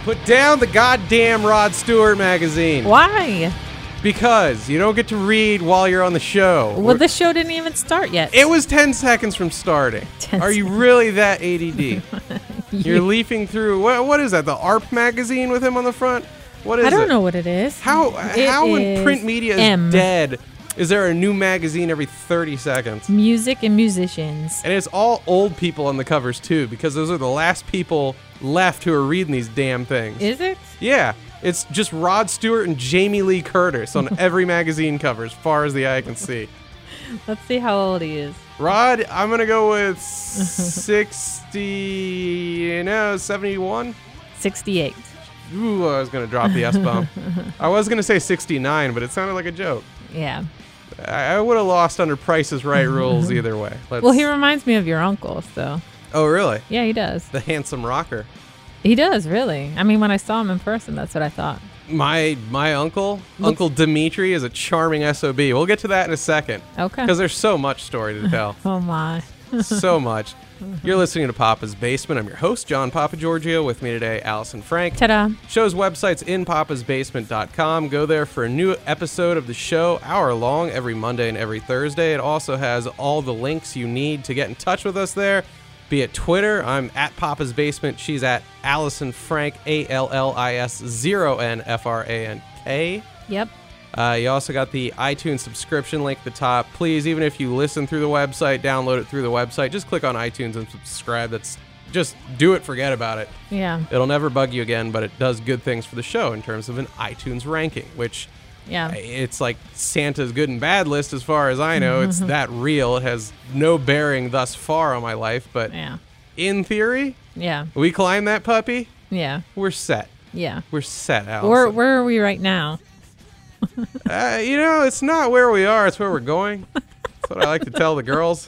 Put down the goddamn Rod Stewart magazine. Why? Because you don't get to read while you're on the show. Well, the show didn't even start yet. It was 10 seconds from starting. Are you really that ADD? You're leafing through, what is that, the ARP magazine with him on the front? What is it? I don't know what it is. How when print media is dead, is there a new magazine every 30 seconds? Music and musicians. And it's all old people on the covers, too, because those are the last people left who are reading these damn things. Is it? Yeah. It's just Rod Stewart and Jamie Lee Curtis on every magazine cover as far as the eye can see. Let's see how old he is. Rod, I'm going to go with 71? 68. Ooh, I was going to drop the S-bomb. I was going to say 69, but it sounded like a joke. Yeah. I would have lost under Price is Right rules either way. Well, he reminds me of your uncle, so. Oh, really? Yeah, he does. The handsome rocker. He does, really. I mean, when I saw him in person, that's what I thought. My uncle, Uncle Dimitri, is a charming SOB. We'll get to that in a second. Okay. Because there's so much story to tell. Oh, my. So much. You're listening to Papa's Basement. I'm your host, John Papa Giorgio. With me today, Allison Frank. Ta-da. Show's website's inpapasbasement.com. Go there for a new episode of the show, hour long, every Monday and every Thursday. It also has all the links you need to get in touch with us there. Be it Twitter, I'm at Papa's Basement. She's at Allison Frank, ALLIS0NFRANK. Yep. You also got the iTunes subscription link at the top. Please, even if you listen through the website, download it through the website, just click on iTunes and subscribe. Just do it, forget about it. Yeah. It'll never bug you again, but it does good things for the show in terms of an iTunes ranking, which it's like Santa's good and bad list as far as I know. It's that real. It has no bearing thus far on my life, but in theory, we climb that puppy, we're set. Yeah. We're set, Allison. Where are we right now? It's not where we are, it's where we're going. That's what I like to tell the girls.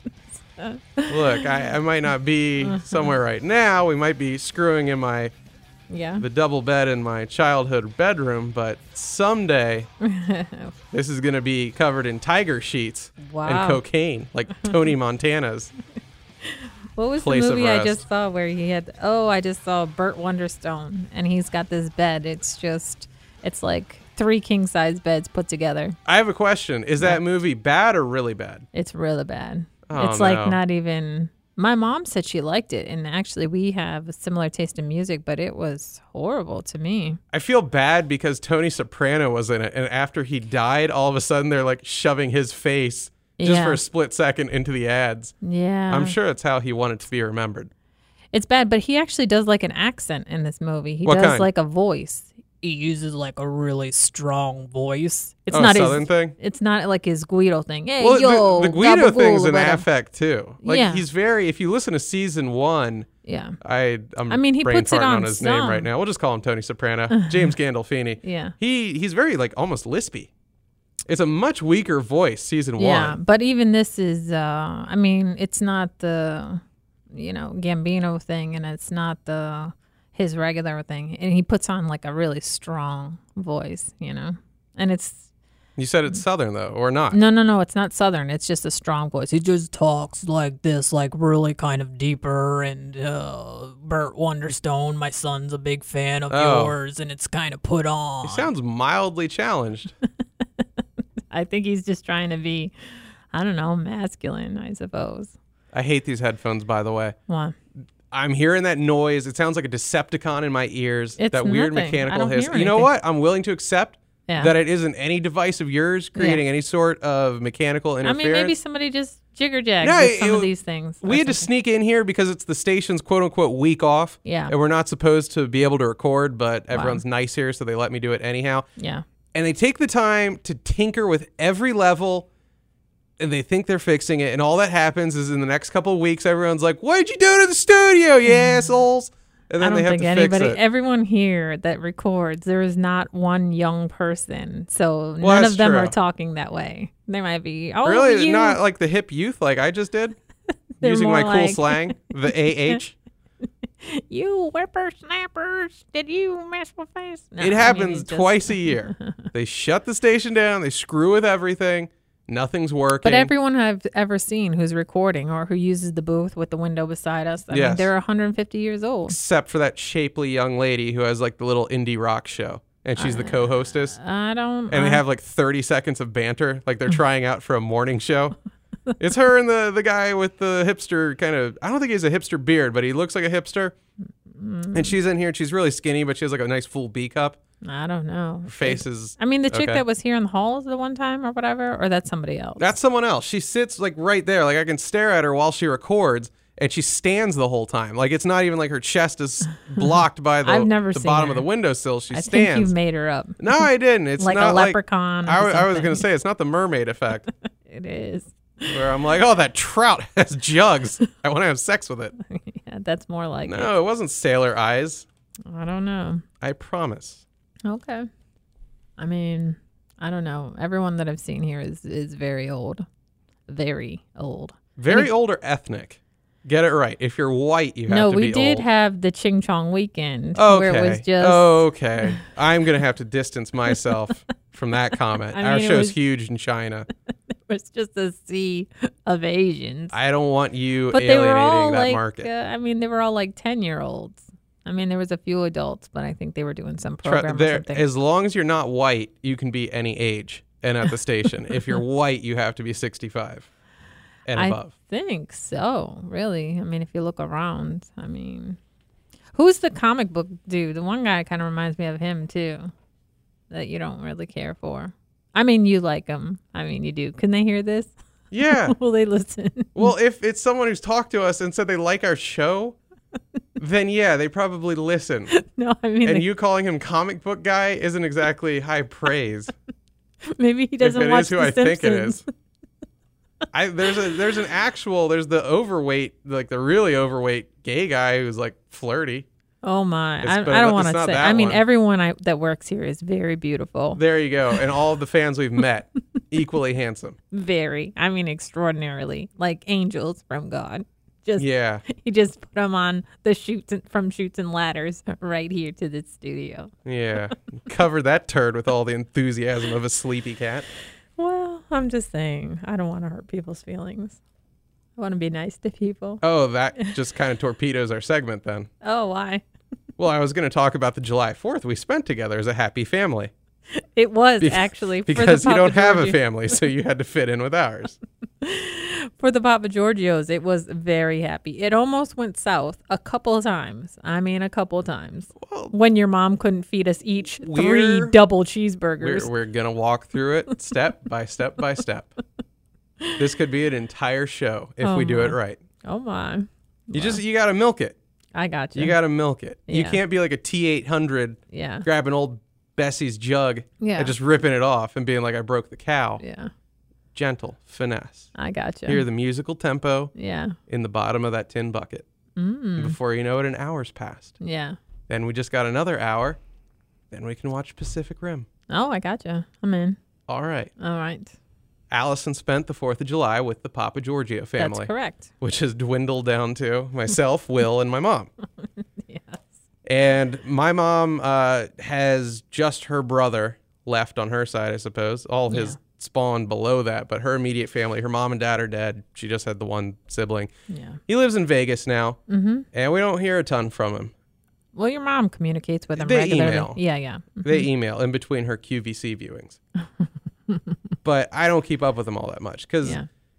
Look, I might not be somewhere right now. We might be screwing in the double bed in my childhood bedroom, but someday this is going to be covered in tiger sheets and cocaine, like Tony Montana's. What was the movie I just saw where he had, I just saw Burt Wonderstone, and he's got this bed. It's like 3 king-size beds put together. I have a question. Is that movie bad or really bad? It's really bad. Oh, it's like not even... My mom said she liked it, and actually we have a similar taste in music, but it was horrible to me. I feel bad because Tony Soprano was in it, and after he died, all of a sudden they're like shoving his face just for a split second into the ads. Yeah. I'm sure it's how he wanted to be remembered. It's bad, but he actually does like an accent in this movie. He does like a voice. He uses like a really strong voice. It's not Southern thing. It's not like his Guido thing. Hey, well, the Guido thing's an affect too. Like he's very. If you listen to season 1, he brain puts it farting on his name right now. We'll just call him Tony Soprano. James Gandolfini. Yeah, he's very like almost lispy. It's a much weaker voice. Season 1. Yeah, but even this is. It's not the Gambino thing, and it's not his regular thing, and he puts on like a really strong voice, and it's... You said it's Southern, though, or not? No, it's not Southern. It's just a strong voice. He just talks like this, like really kind of deeper, and Burt Wonderstone, my son's a big fan of yours, and it's kind of put on. He sounds mildly challenged. I think he's just trying to be, I don't know, masculine, I suppose. I hate these headphones, by the way. Why? I'm hearing that noise. It sounds like a Decepticon in my ears. It's that weird nothing. mechanical hiss. You know what? I'm willing to accept that it isn't any device of yours creating any sort of mechanical interference. I mean, maybe somebody just jigger-jagged with some of these things. We had to sneak in here because it's the station's quote-unquote week off. Yeah. And we're not supposed to be able to record, but everyone's nice here, so they let me do it anyhow. Yeah. And they take the time to tinker with every level, and they think they're fixing it, and all that happens is in the next couple of weeks, everyone's like, "What'd you do to the studio, you assholes?" And then I don't they have think to anybody, fix it. everyone here that records, there is not one young person, so none of them are talking that way. They might be, really not like the hip youth, like I just did, using my cool slang, the AH. You whippersnappers, did you mess with face? No, it happens twice a year. They shut the station down, they screw with everything, Nothing's working. But everyone I've ever seen who's recording or who uses the booth with the window beside us, I mean, they're 150 years old. Except for that shapely young lady who has like the little indie rock show. And she's the co-hostess. And they have like 30 seconds of banter. Like they're trying out for a morning show. It's her and the guy with the hipster kind of, I don't think he has a hipster beard, but he looks like a hipster. And she's in here and she's really skinny, but she has like a nice full B cup. I don't know. Her face is... I mean, the chick that was here in the halls the one time or whatever, or that's somebody else? That's someone else. She sits like right there. Like I can stare at her while she records, and she stands the whole time. Like it's not even like her chest is blocked by the bottom of the windowsill. She stands. I think you've made her up. No, I didn't. It's like not a leprechaun. I was going to say, it's not the mermaid effect. It is. Where I'm like, oh, that trout has jugs. I want to have sex with it. Yeah, that's more like it. No, it wasn't sailor eyes. I don't know. I promise. Okay. I mean, I don't know. Everyone that I've seen here is very old. Very old. Very old or ethnic? Get it right. If you're white, you have to be old. No, we did have the Ching Chong weekend. Okay. Where it was just... Okay. I'm going to have to distance myself from that comment. I mean, our show's huge in China. It was just a sea of Asians. I don't want you but alienating they were all that like, market. I mean, they were all like 10-year-olds. I mean, there was a few adults, but I think they were doing some program or something. As long as you're not white, you can be any age and at the station. If you're white, you have to be 65 and above. I think so, really. I mean, if you look around, I mean, who's the comic book dude? The one guy kind of reminds me of him, too, that you don't really care for. I mean, you like him. I mean, you do. Can they hear this? Yeah. Will they listen? Well, if it's someone who's talked to us and said they like our show... Then yeah, they probably listen. No, I mean, and you calling him comic book guy isn't exactly high praise. Maybe he doesn't watch The Simpsons. If it is who I think it is. There's the overweight, like the really overweight gay guy who's like flirty. Oh my! I don't want to say. I mean, everyone that works here is very beautiful. There you go, and all of the fans we've met, equally handsome. Very. I mean, extraordinarily, like angels from God. Yeah. He just put them on the Chutes and Ladders right here to the studio. Yeah. Cover that turd with all the enthusiasm of a sleepy cat. Well, I'm just saying, I don't want to hurt people's feelings. I want to be nice to people. Oh, that just kind of torpedoes our segment then. Oh, why? Well, I was going to talk about the July 4th we spent together as a happy family. It was actually. Because you don't have a family, so you had to fit in with ours. For the Papa Giorgio's, it was very happy. It almost went south a couple of times. I mean, a couple of times. Well, when your mom couldn't feed us each 3 double cheeseburgers. We're going to walk through it step by step by step. This could be an entire show if we do it right. Oh, my. You got to milk it. I got you. You got to milk it. Yeah. You can't be like a T800, grab an old Bessie's jug and just ripping it off and being like, I broke the cow. Yeah. Gentle, finesse. I gotcha. Hear the musical tempo in the bottom of that tin bucket. Mm. Before you know it, an hour's passed. Yeah. Then we just got another hour. Then we can watch Pacific Rim. Oh, I gotcha. I'm in. All right. Allison spent the 4th of July with the Papa Giorgio family. That's correct. Which has dwindled down to myself, Will, and my mom. Yes. And my mom has just her brother left on her side, I suppose. All his spawn below that, but her immediate family, her mom and dad are dead. She just had the one sibling. Yeah. He lives in Vegas now, and we don't hear a ton from him. Well, your mom communicates with him they regularly. Email. Yeah. Mm-hmm. They email in between her QVC viewings. But I don't keep up with them all that much because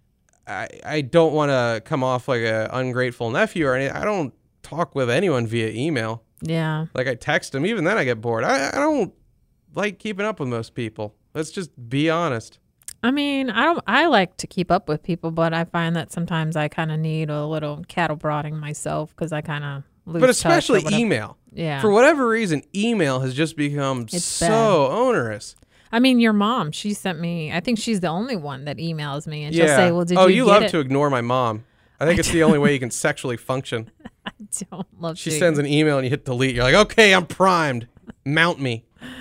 I don't want to come off like an ungrateful nephew or anything. I don't talk with anyone via email. Yeah. Like I text them. Even then I get bored. I don't like keeping up with most people. Let's just be honest. I mean, I like to keep up with people, but I find that sometimes I kind of need a little cattle prodding myself because I kind of lose But especially touch email. Yeah. For whatever reason, email has just become so onerous. I mean, your mom, she sent me, I think she's the only one that emails me and she'll say, well, did you love get to ignore my mom. I think it's the only way you can sexually function. I don't love She sends an email and you hit delete. You're like, okay, I'm primed. Mount me.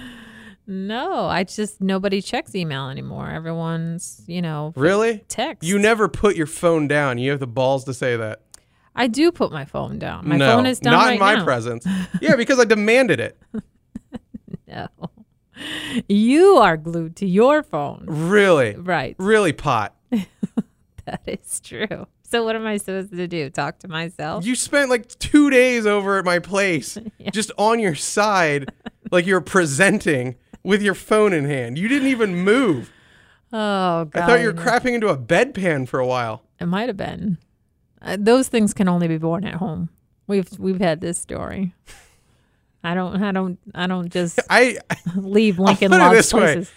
No, nobody checks email anymore. Everyone's, Really? Text. You never put your phone down. You have the balls to say that. I do put my phone down. My phone is down right now. Not in my presence. Yeah, because I demanded it. No. You are glued to your phone. Really? Right. Really pot. That is true. So what am I supposed to do? Talk to myself? You spent like 2 days over at my place just on your side like you're presenting with your phone in hand. You didn't even move. Oh, God. I thought you were crapping into a bedpan for a while. It might have been. Those things can only be born at home. We've had this story. I don't just leave Lincoln Logs places.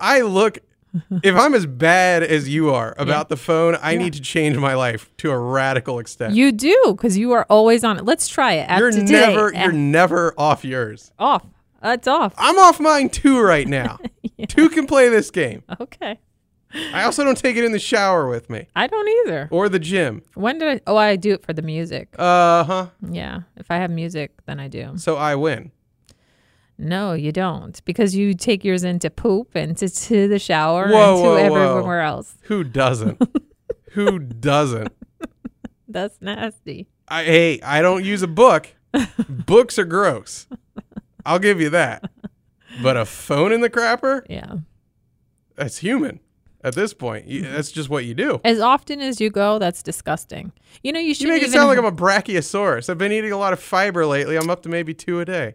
If I'm as bad as you are about the phone, I need to change my life to a radical extent. You do, because you are always on it. Let's try it. You're never off yours. Off. It's off. I'm off mine too right now. Yeah. 2 can play this game. Okay. I also don't take it in the shower with me. I don't either. Or the gym. When did I? Oh, I do it for the music. Uh-huh. Yeah. If I have music, then I do. So I win. No, you don't. Because you take yours into poop and to the shower and to everywhere else. Who doesn't? Who doesn't? That's nasty. I don't use a book. Books are gross. I'll give you that. But a phone in the crapper? Yeah. That's human. At this point, that's just what you do. As often as you go, that's disgusting. You know, you should. You make it sound like I'm a brachiosaurus. I've been eating a lot of fiber lately. I'm up to maybe 2 a day.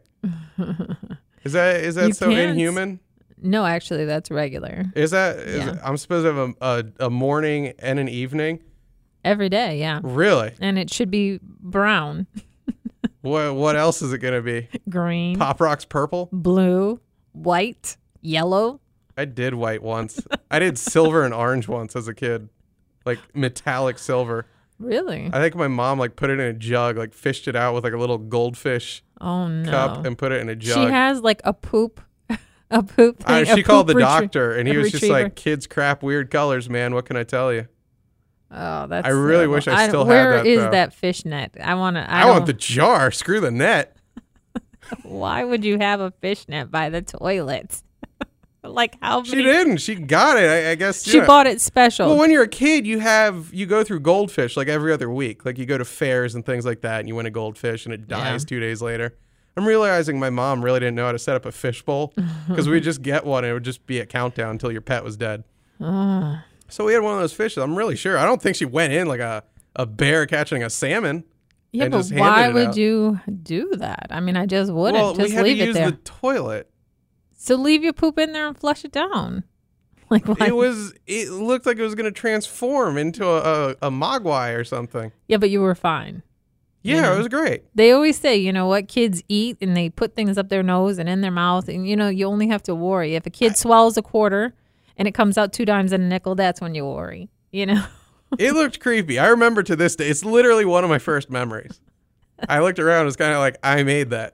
Is that so inhuman? No, actually, that's regular. Is that? I'm supposed to have a morning and an evening? Every day, yeah. Really? And it should be brown. What else is it going to be? Green. Pop Rocks purple? Blue. White. Yellow. I did white once. I did silver and orange once as a kid. Like metallic silver. Really? I think my mom put it in a jug, fished it out with a little goldfish cup and put it in a jug. She has a poop thing. She called the doctor and he was just like, kids crap weird colors, man. What can I tell you? Oh, that's I really wish I still had that. Where is that fishnet? I want the jar. Screw the net. Why would you have a fishnet by the toilet? How many? She didn't. She got it. I guess she bought it special. Well, when you're a kid, you go through goldfish every other week. You go to fairs and things like that, and you win a goldfish, and it dies 2 days later. I'm realizing my mom really didn't know how to set up a fish bowl because we'd just get one, and it would just be a countdown until your pet was dead. So we had one of those fishes. I'm really sure. I don't think she went in like a bear catching a salmon. Yeah, but why would you do that? I mean, I just wouldn't. Well, just we had leave to it use there. the toilet. So leave your poop in there and flush it down. Why? It looked like it was going to transform into a mogwai or something. Yeah, but you were fine. Yeah, it was great. They always say, you know what, kids eat and they put things up their nose and in their mouth. And, you only have to worry. If a kid swallows a quarter and it comes out 2 dimes and a nickel, that's when you worry, It looked creepy. I remember to this day. It's literally one of my first memories. I looked around. It was kind of like, I made that.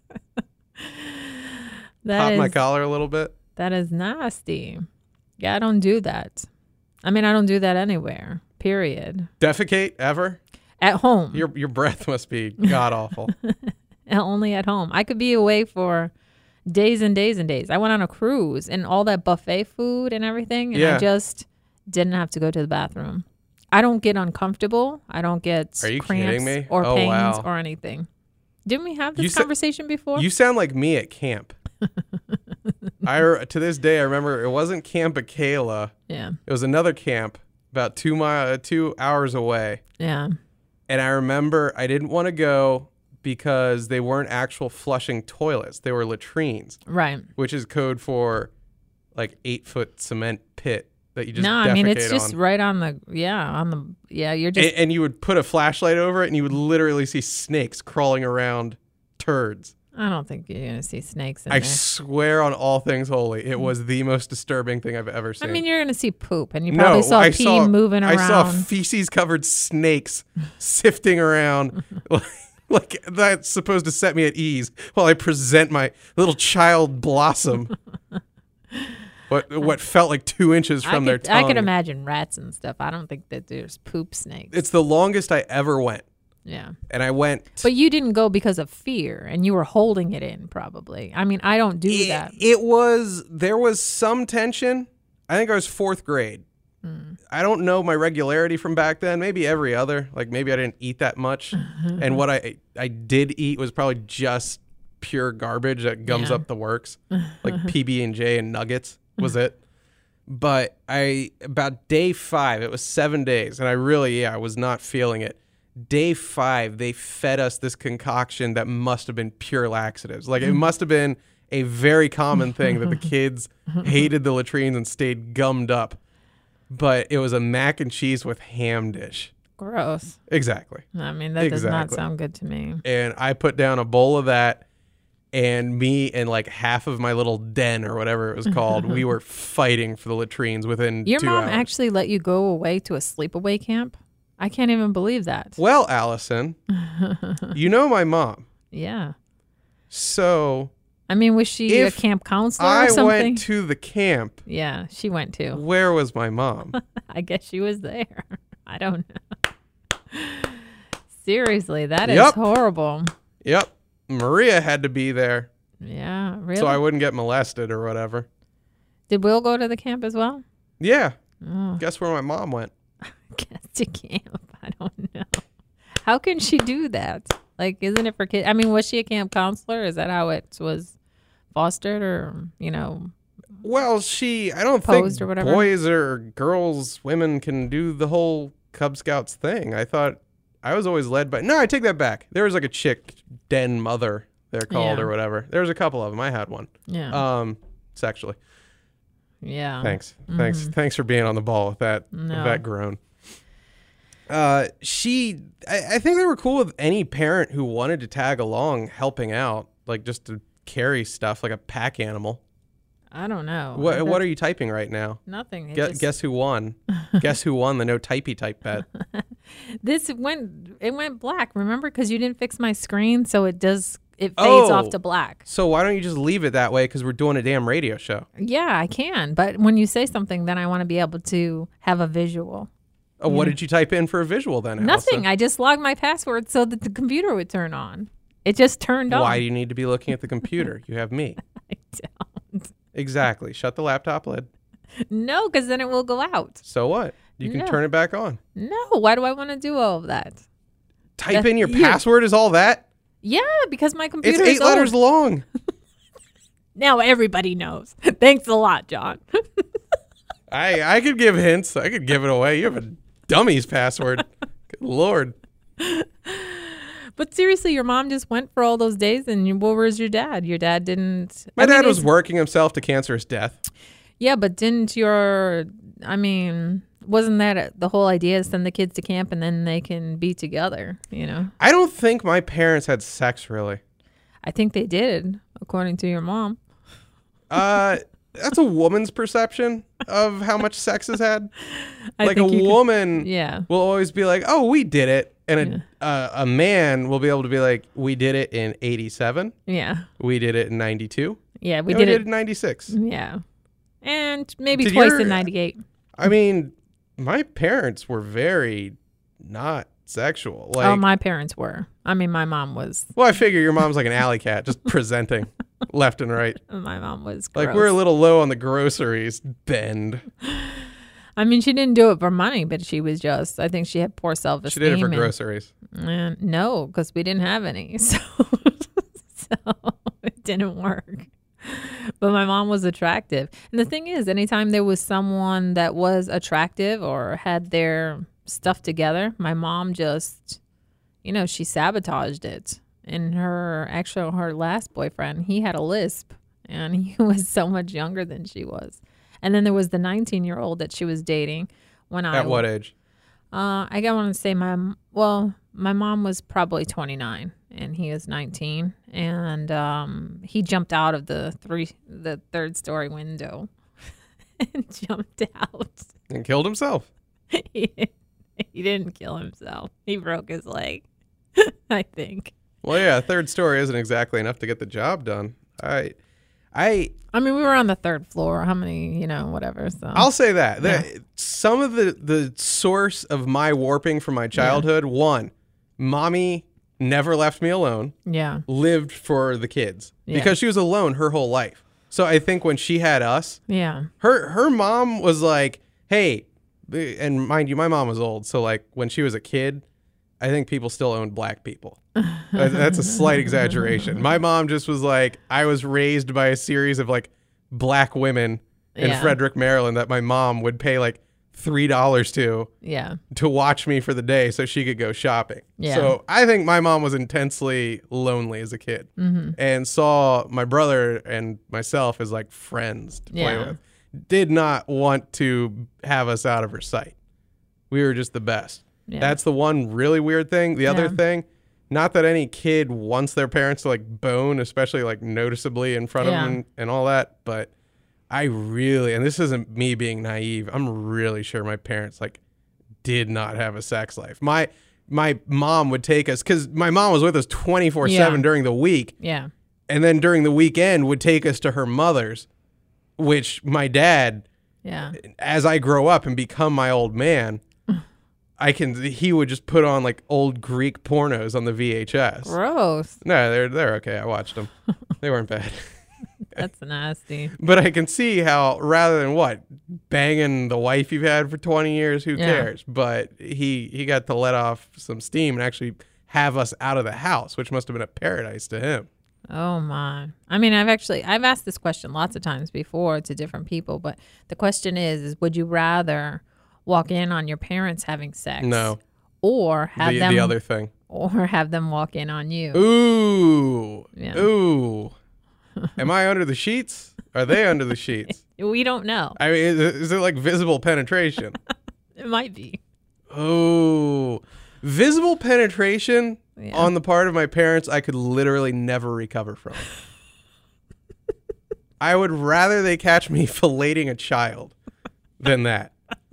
Pop my collar a little bit. That is nasty. Yeah, I don't do that. I mean, I don't do that anywhere, period. Defecate ever? At home. Your breath must be god-awful. Only at home. I could be away for days and days and days. I went on a cruise and all that buffet food and everything, and I just didn't have to go to the bathroom. I don't get uncomfortable. I don't get cramps or pains or anything. Didn't we have this conversation before? You sound like me at camp. To this day, I remember it wasn't Camp Akela. Yeah. It was another camp about 2 hours away. Yeah. And I remember I didn't want to go because they weren't actual flushing toilets. They were latrines. Right. Which is code for 8-foot cement pit that you just defecate on. No, I mean, it's just right on the, you're just. And you would put a flashlight over it and you would literally see snakes crawling around turds. I don't think you're going to see snakes in there. I swear on all things holy, it was the most disturbing thing I've ever seen. I mean, you're going to see poop, and you probably saw pee moving around. I saw feces-covered snakes sifting around. Like that's supposed to set me at ease while I present my little child blossom. What felt like 2 inches from their tongue. I could imagine rats and stuff. I don't think that there's poop snakes. It's the longest I ever went. Yeah. And I went. But you didn't go because of fear, and you were holding it in probably. I mean, I don't do that. There was some tension. I think I was 4th grade. I don't know my regularity from back then. Maybe every other. Maybe I didn't eat that much. And what I did eat was probably just pure garbage that gums up the works, like PB&J and nuggets was it. But about day 5, it was 7 days, and I was not feeling it. Day 5, they fed us this concoction that must have been pure laxatives. Like, it must have been a very common thing that the kids hated the latrines and stayed gummed up. But it was a mac and cheese with ham dish. Gross. Exactly. I mean, that does not sound good to me. And I put down a bowl of that, and me and like half of my little den or whatever it was called, we were fighting for the latrines within 2 hours. Your mom actually let you go away to a sleepaway camp? I can't even believe that. Well, Allison, you know my mom. Yeah. So... I mean, was she a camp counselor or something? I went to the camp. Yeah, she went too. Where was my mom? I guess she was there. I don't know. Seriously, that is horrible. Yep. Maria had to be there. Yeah, really? So I wouldn't get molested or whatever. Did Will go to the camp as well? Yeah. Oh. Guess where my mom went? Guess to camp. I don't know. How can she do that? Like, isn't it for kids? I mean, was she a camp counselor? Is that how it was fostered or, you know? Well, I don't think or boys or girls, women can do the whole Cub Scouts thing. I thought I was always led by... No, I take that back. There was like a chick den mother, they're called, or whatever. There was a couple of them. I had one. Yeah. Sexually. Yeah. Thanks. Thanks for being on the ball with that, with that groan. I think they were cool with any parent who wanted to tag along helping out, like just to carry stuff like a pack animal. I don't know. What are you typing right now? Nothing. Guess who won? Guess who won the no typey type bet? It went black, remember? Because you didn't fix my screen, so it fades off to black. So why don't you just leave it that way? Because we're doing a damn radio show. Yeah, I can. But when you say something, then I want to be able to have a visual. What did you type in for a visual then, Allison? Nothing. I just logged my password so that the computer would turn on. It just turned on. Why do you need to be looking at the computer? You have me. I don't. Exactly. Shut the laptop lid. No, because then it will go out. So what? You can turn it back on. No. Why do I want to do all of that? Type in your password is all that? Yeah, because my computer is 8 letters long. Now everybody knows. Thanks a lot, John. I could give hints. I could give it away. You have a dummy's password. Good Lord. But seriously, your mom just went for all those days, and where was your dad? Your dad didn't... My dad was working himself to cancerous death. Yeah, but didn't wasn't that the whole idea? Send the kids to camp and then they can be together, you know? I don't think my parents had sex, really. I think they did, according to your mom. That's a woman's perception of how much sex is had. Like a woman will always be like, oh, we did it. And a man will be able to be like, we did it in 87. Yeah. We did it in 92. Yeah, we did it in 96. Yeah. And maybe twice in 98. I mean, my parents were very not sexual. Like, my parents were. I mean, my mom was. Well, I figure your mom's like an alley cat, just presenting left and right. My mom was gross. Like, we're a little low on the groceries. Bend. I mean, she didn't do it for money, but she was just, I think she had poor self-esteem. She did it for groceries. No, because we didn't have any. So it didn't work. But my mom was attractive. And the thing is, anytime there was someone that was attractive or had their stuff together, my mom just, she sabotaged it. And her last boyfriend, he had a lisp and he was so much younger than she was. And then there was the 19-year-old that she was dating At what age? I want to say my mom was probably 29 and he was 19, and he jumped out of the third story window and jumped out and killed himself. He didn't kill himself. He broke his leg, I think. Well, yeah, third story isn't exactly enough to get the job done. I mean, we were on the third floor. How many, whatever. So I'll say that some of the source of my warping from my childhood, one, mommy never left me alone. Yeah. Lived for the kids because she was alone her whole life. So I think when she had us, her mom was like, hey, and mind you, my mom was old. So like when she was a kid, I think people still owned black people. That's a slight exaggeration. My mom just was like, I was raised by a series of like black women in Frederick, Maryland that my mom would pay like $3 to watch me for the day so she could go shopping. Yeah. So I think my mom was intensely lonely as a kid and saw my brother and myself as like friends to play with. Did not want to have us out of her sight. We were just the best. Yeah. That's the one really weird thing. The other thing, not that any kid wants their parents to like bone, especially like noticeably in front of them and all that, but I really, and this isn't me being naive, I'm really sure my parents like did not have a sex life. My mom would take us, because my mom was with us 24/7 during the week. Yeah. And then during the weekend would take us to her mother's, which my dad, as I grow up and become my old man, he would just put on like old Greek pornos on the VHS. Gross. No, they're okay. I watched them. They weren't bad. That's nasty. But I can see how, rather than banging the wife you've had for 20 years, who cares? But he got to let off some steam and actually have us out of the house, which must have been a paradise to him. Oh my. I mean, I've asked this question lots of times before to different people, but the question is would you rather walk in on your parents having sex? No. Or have them the other thing. Or have them walk in on you. Ooh. Yeah. Ooh. Am I under the sheets? Are they under the sheets? We don't know. I mean, is it like visible penetration? It might be. Oh. Visible penetration on the part of my parents, I could literally never recover from. I would rather they catch me filleting a child than that.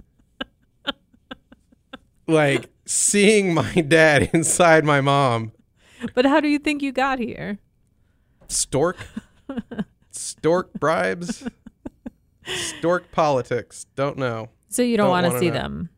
Like, seeing my dad inside my mom. But how do you think you got here? Stork bribes. Stork politics. Don't know. So you don't want to see them.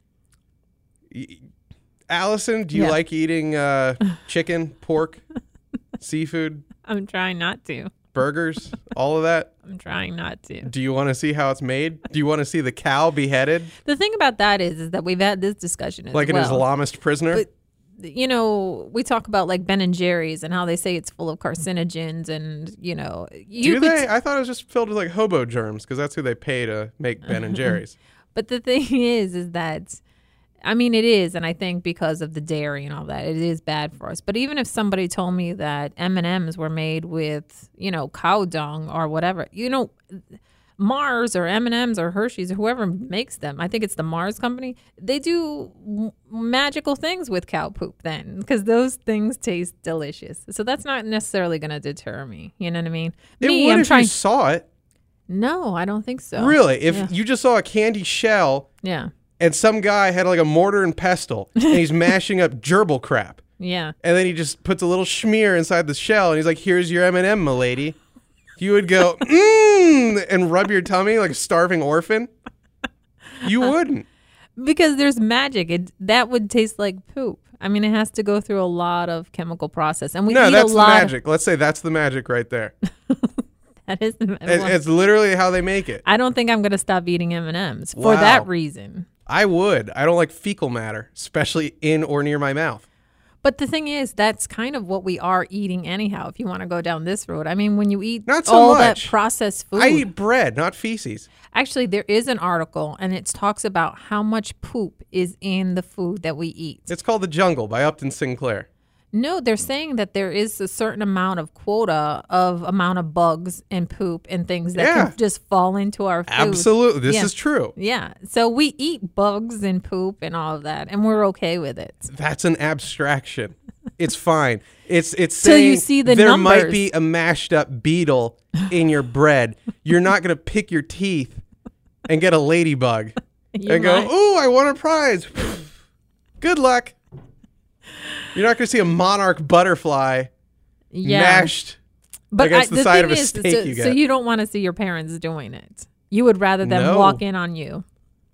Allison, do you like eating chicken, pork, seafood? I'm trying not to. Burgers, all of that? I'm trying not to. Do you want to see how it's made? Do you want to see the cow beheaded? The thing about that is that we've had this discussion as like an Islamist prisoner? But, you know, we talk about like Ben and Jerry's and how they say it's full of carcinogens and, you know. Do they? I thought it was just filled with like hobo germs because that's who they pay to make Ben and Jerry's. But the thing is that, I mean, it is, and I think because of the dairy and all that, it is bad for us. But even if somebody told me that M&Ms were made with, you know, cow dung or whatever, you know, Mars or M&Ms or Hershey's or whoever makes them, I think it's the Mars company, they do magical things with cow poop then because those things taste delicious. So that's not necessarily going to deter me. You know what I mean? You saw it. No, I don't think so. Really? If you just saw a candy shell. Yeah. And some guy had like a mortar and pestle, and he's mashing up gerbil crap. Yeah. And then he just puts a little schmear inside the shell, and he's like, "Here's your M&M, milady." You would go, and rub your tummy like a starving orphan. You wouldn't. Because there's magic. That would taste like poop. I mean, it has to go through a lot of chemical process, and that's the magic. Let's say that's the magic right there. That is the magic. It's literally how they make it. I don't think I'm going to stop eating M&Ms for that reason. I would. I don't like fecal matter, especially in or near my mouth. But the thing is, that's kind of what we are eating anyhow, if you want to go down this road. I mean, when you eat that processed food. I eat bread, not feces. Actually, there is an article, and it talks about how much poop is in the food that we eat. It's called The Jungle by Upton Sinclair. No, they're saying that there is a certain amount of quota of amount of bugs and poop and things that can just fall into our food. Absolutely. This is true. Yeah. So we eat bugs and poop and all of that, and we're okay with it. That's an abstraction. It's fine. It's saying you see the there numbers. Might be a mashed up beetle in your bread. You're not going to pick your teeth and get a ladybug go, "Ooh, I won a prize." Good luck. You're not going to see a monarch butterfly mashed against the side of a steak you get. So you don't want to see your parents doing it. You would rather them walk in on you.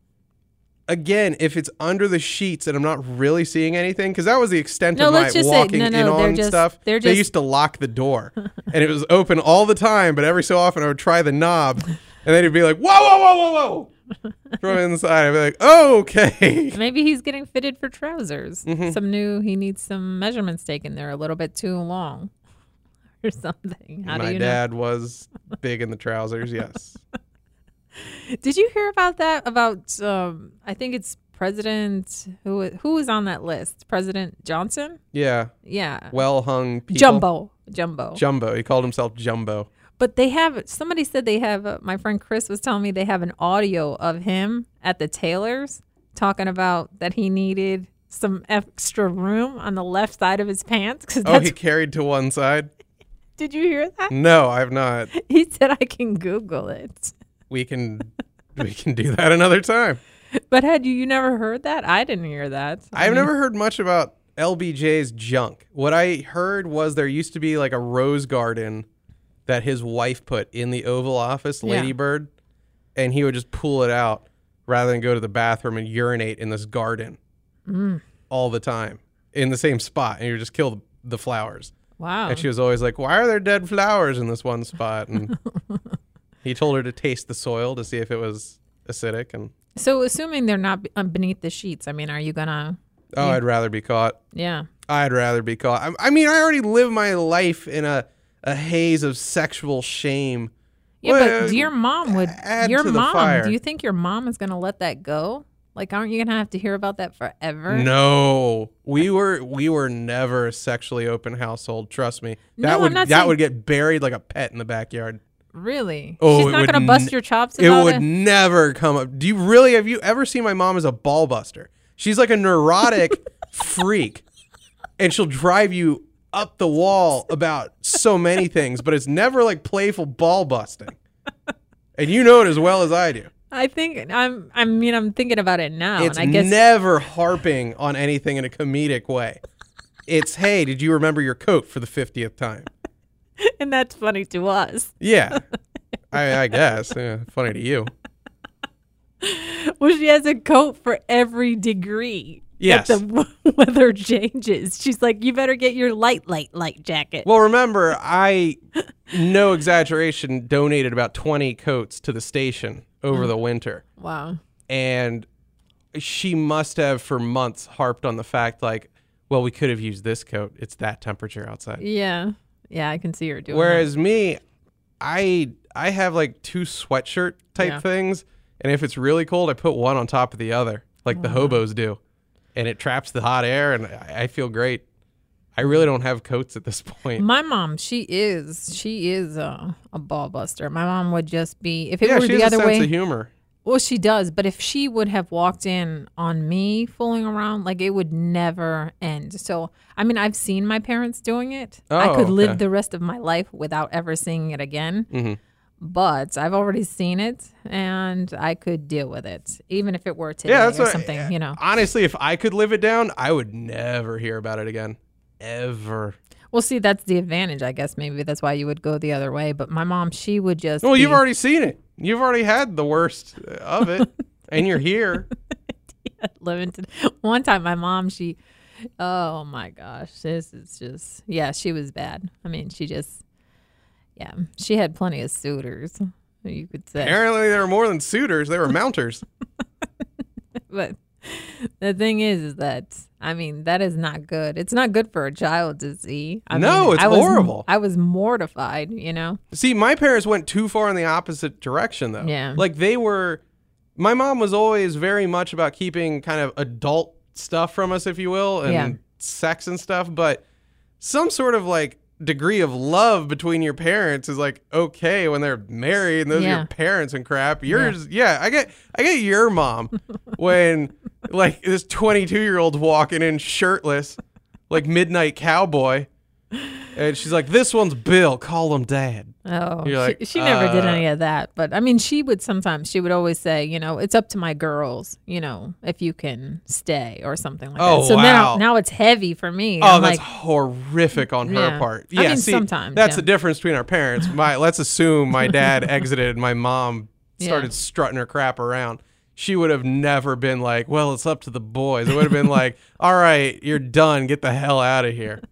Again, if it's under the sheets and I'm not really seeing anything, because that was the extent of my walking in on stuff. They used to lock the door. And it was open all the time, but every so often I would try the knob. And then it'd be like, "Whoa, whoa, whoa, whoa, whoa. from inside. I'd be like, oh, okay. Maybe he's getting fitted for trousers. He needs some measurements taken. They're a little bit too long or something. My dad was big in the trousers, yes. Did you hear about that? About, I think it's President, who is on that list? President Johnson? Yeah. Yeah. Well-hung people. Jumbo. He called himself Jumbo. But somebody said they have, my friend Chris was telling me they have an audio of him at the tailor's talking about that he needed some extra room on the left side of his pants. He carried to one side? Did you hear that? No, I've not. He said, I can Google it. We can do that another time. But had you never heard that? I didn't hear that. I've never heard much about LBJ's junk. What I heard was there used to be like a rose garden that his wife put in the Oval Office, Lady Bird, and he would just pull it out rather than go to the bathroom and urinate in this garden all the time in the same spot, and he would just kill the flowers. Wow. And she was always like, why are there dead flowers in this one spot? And he told her to taste the soil to see if it was acidic. And so assuming they're not beneath the sheets, I mean, are you going to... Oh, I'd rather be caught. Yeah. I'd rather be caught. I mean, I already live my life in a haze of sexual shame. Yeah, but your mom do you think your mom is going to let that go? Like, aren't you going to have to hear about that forever? No. We were never a sexually open household, trust me. That would get buried like a pet in the backyard. Really? Oh, she's not going to bust your chops about it? It would never come up. Have you ever seen my mom as a ball buster? She's like a neurotic freak, and she'll drive you up the wall about so many things, but it's never like playful ball busting. And you know it as well as I do. I'm thinking about it now. It's and I guess never harping on anything in a comedic way. It's, hey, did you remember your coat for the 50th time? And that's funny to us. Yeah, I guess. Yeah, funny to you. Well, she has a coat for every degree. Yes. That the weather changes. She's like, you better get your light jacket. Well, remember, I, no exaggeration, donated about 20 coats to the station over the winter. Wow. And she must have for months harped on the fact, like, well, we could have used this coat. It's that temperature outside. Yeah. Yeah, I can see her doing Whereas that. me, I have like two sweatshirt type things. And if it's really cold, I put one on top of the other, like the hobos do. And it traps the hot air, and I feel great. I really don't have coats at this point. My mom, she is a ball buster. My mom would just be, if it were the other way. She has a sense of humor. Well, she does, but if she would have walked in on me fooling around, like it would never end. So, I mean, I've seen my parents doing it. I could live the rest of my life without ever seeing it again. Mm-hmm. But I've already seen it, and I could deal with it, even if it were today or something, you know. Honestly, if I could live it down, I would never hear about it again. Ever. Well, see, that's the advantage, I guess. Maybe that's why you would go the other way. But my mom, she would just you've already seen it. You've already had the worst of it, and you're here. One time, my mom, oh, my gosh. This is just, she was bad. I mean, she had plenty of suitors, you could say. Apparently, they were more than suitors. They were mounters. But the thing is that, I mean, that is not good. It's not good for a child to see. It's horrible. I was mortified, you know? See, my parents went too far in the opposite direction, though. Yeah. Like, my mom was always very much about keeping kind of adult stuff from us, if you will, and sex and stuff, but some sort of, like, degree of love between your parents is like okay when they're married and those are your parents and crap. Yours, I get your mom when like this 22-year-old walking in shirtless like Midnight Cowboy, and she's like, "This one's Bill. Call him Dad." Oh, she never did any of that. But I mean, she would always say, you know, it's up to my girls, you know, if you can stay or something like that. So now it's heavy for me. Oh, that's horrific on her part. Yeah, I mean, sometimes that's the difference between our parents. Let's assume my dad exited and my mom started strutting her crap around. She would have never been like, well, it's up to the boys. It would have been like, all right, you're done. Get the hell out of here.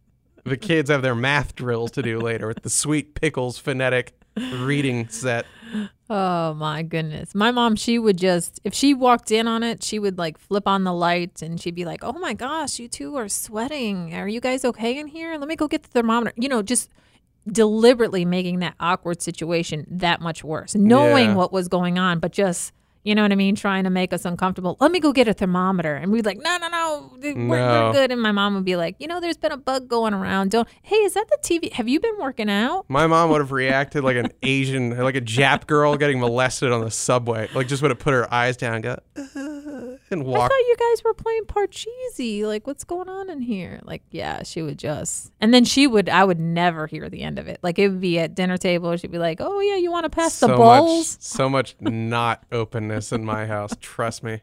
The kids have their math drills to do later with the Sweet Pickles phonetic reading set. Oh my goodness. My mom, she would just, if she walked in on it, she would like flip on the light and she'd be like, oh my gosh, you two are sweating. Are you guys okay in here? Let me go get the thermometer. Just deliberately making that awkward situation that much worse, knowing what was going on, but just, you know what I mean, trying to make us uncomfortable. Let me go get a thermometer. And we'd like, no, we're good. And my mom would be like, there's been a bug going around. Hey, is that the TV? Have you been working out? My mom would have reacted like an Asian, like a Jap girl getting molested on the subway. Like just would have put her eyes down and go, and walk. I thought you guys were playing Parcheesi. Like, what's going on in here? Like, yeah, she would just. And then I would never hear the end of it. Like, it would be at dinner table. She'd be like, oh, yeah, you want to pass the bowls? So much not openness in my house. Trust me.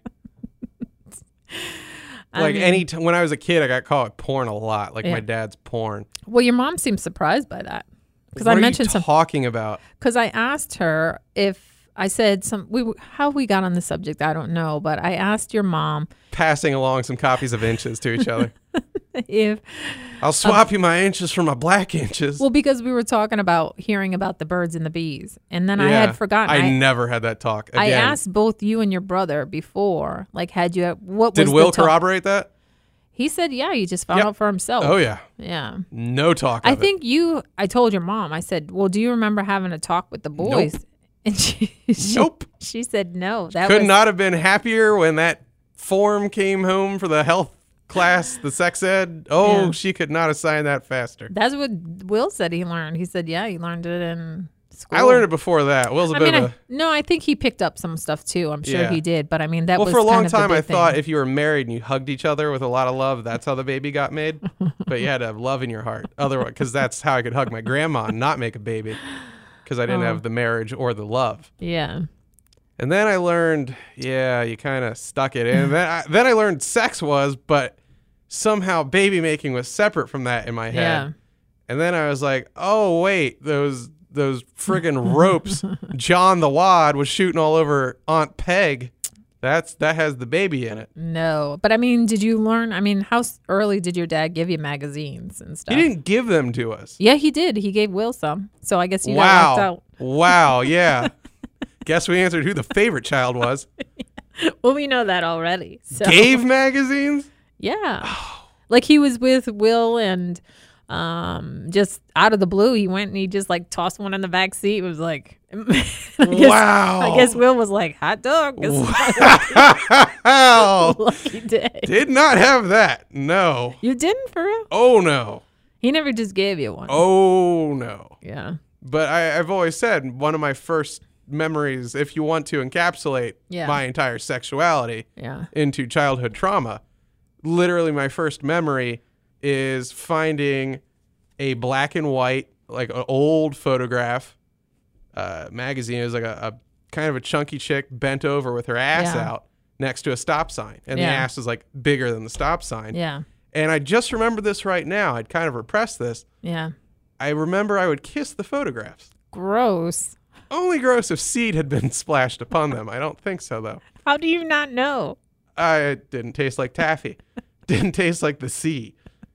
Like, when I was a kid, I got caught porn a lot. Like, my dad's porn. Well, your mom seemed surprised by that. Because I mentioned talking about? Because I asked her if. I said how we got on the subject, I don't know, but I asked your mom. Passing along some copies of inches to each other. I'll swap you my inches for my black inches. Well, because we were talking about hearing about the birds and the bees. And then I had forgotten. I never had that talk again. I asked both you and your brother before, like, Did Will corroborate that? He said, yeah, he just found out for himself. Oh, yeah. Yeah. No talk I told your mom, I said, well, do you remember having a talk with the boys? Nope. And she said no. That could not have been happier when that form came home for the health class, the sex ed. Oh, yeah. She could not have signed that faster. That's what Will said he learned. He said, yeah, he learned it in school. I learned it before that. Will's I think he picked up some stuff too. I'm sure he did. But I mean, that was for a long kind of time. I thought if you were married and you hugged each other with a lot of love, that's how the baby got made. But you had to have love in your heart. Otherwise, because that's how I could hug my grandma and not make a baby. Because I didn't have the marriage or the love. Yeah. And then I learned, you kind of stuck it in. Then I learned sex was, but somehow baby making was separate from that in my head. Yeah. And then I was like, oh, wait, those friggin' ropes John the Wad was shooting all over Aunt Peg. That has the baby in it. No. But I mean, did you learn? I mean, how early did your dad give you magazines and stuff? He didn't give them to us. Yeah, he did. He gave Will some. So I guess you got locked out. Wow. Yeah. Guess we answered who the favorite child was. Well, we know that already. So. Gave magazines? Yeah. Like he was with Will and just out of the blue, he went and he just like tossed one in the back seat. It was like, I guess Will was like, hot dog. Wow. Lucky day. Did not have that. No. You didn't, for real? Oh, no. He never just gave you one. Oh, no. Yeah. But I've always said one of my first memories, if you want to encapsulate my entire sexuality into childhood trauma, literally my first memory is finding a black and white, like an old photograph magazine. It was like a kind of a chunky chick bent over with her ass out next to a stop sign. And the ass is like bigger than the stop sign. Yeah. And I just remember this right now. I'd kind of repressed this. Yeah. I remember I would kiss the photographs. Gross. Only gross if seed had been splashed upon them. I don't think so, though. How do you not know? It didn't taste like taffy. Didn't taste like the sea.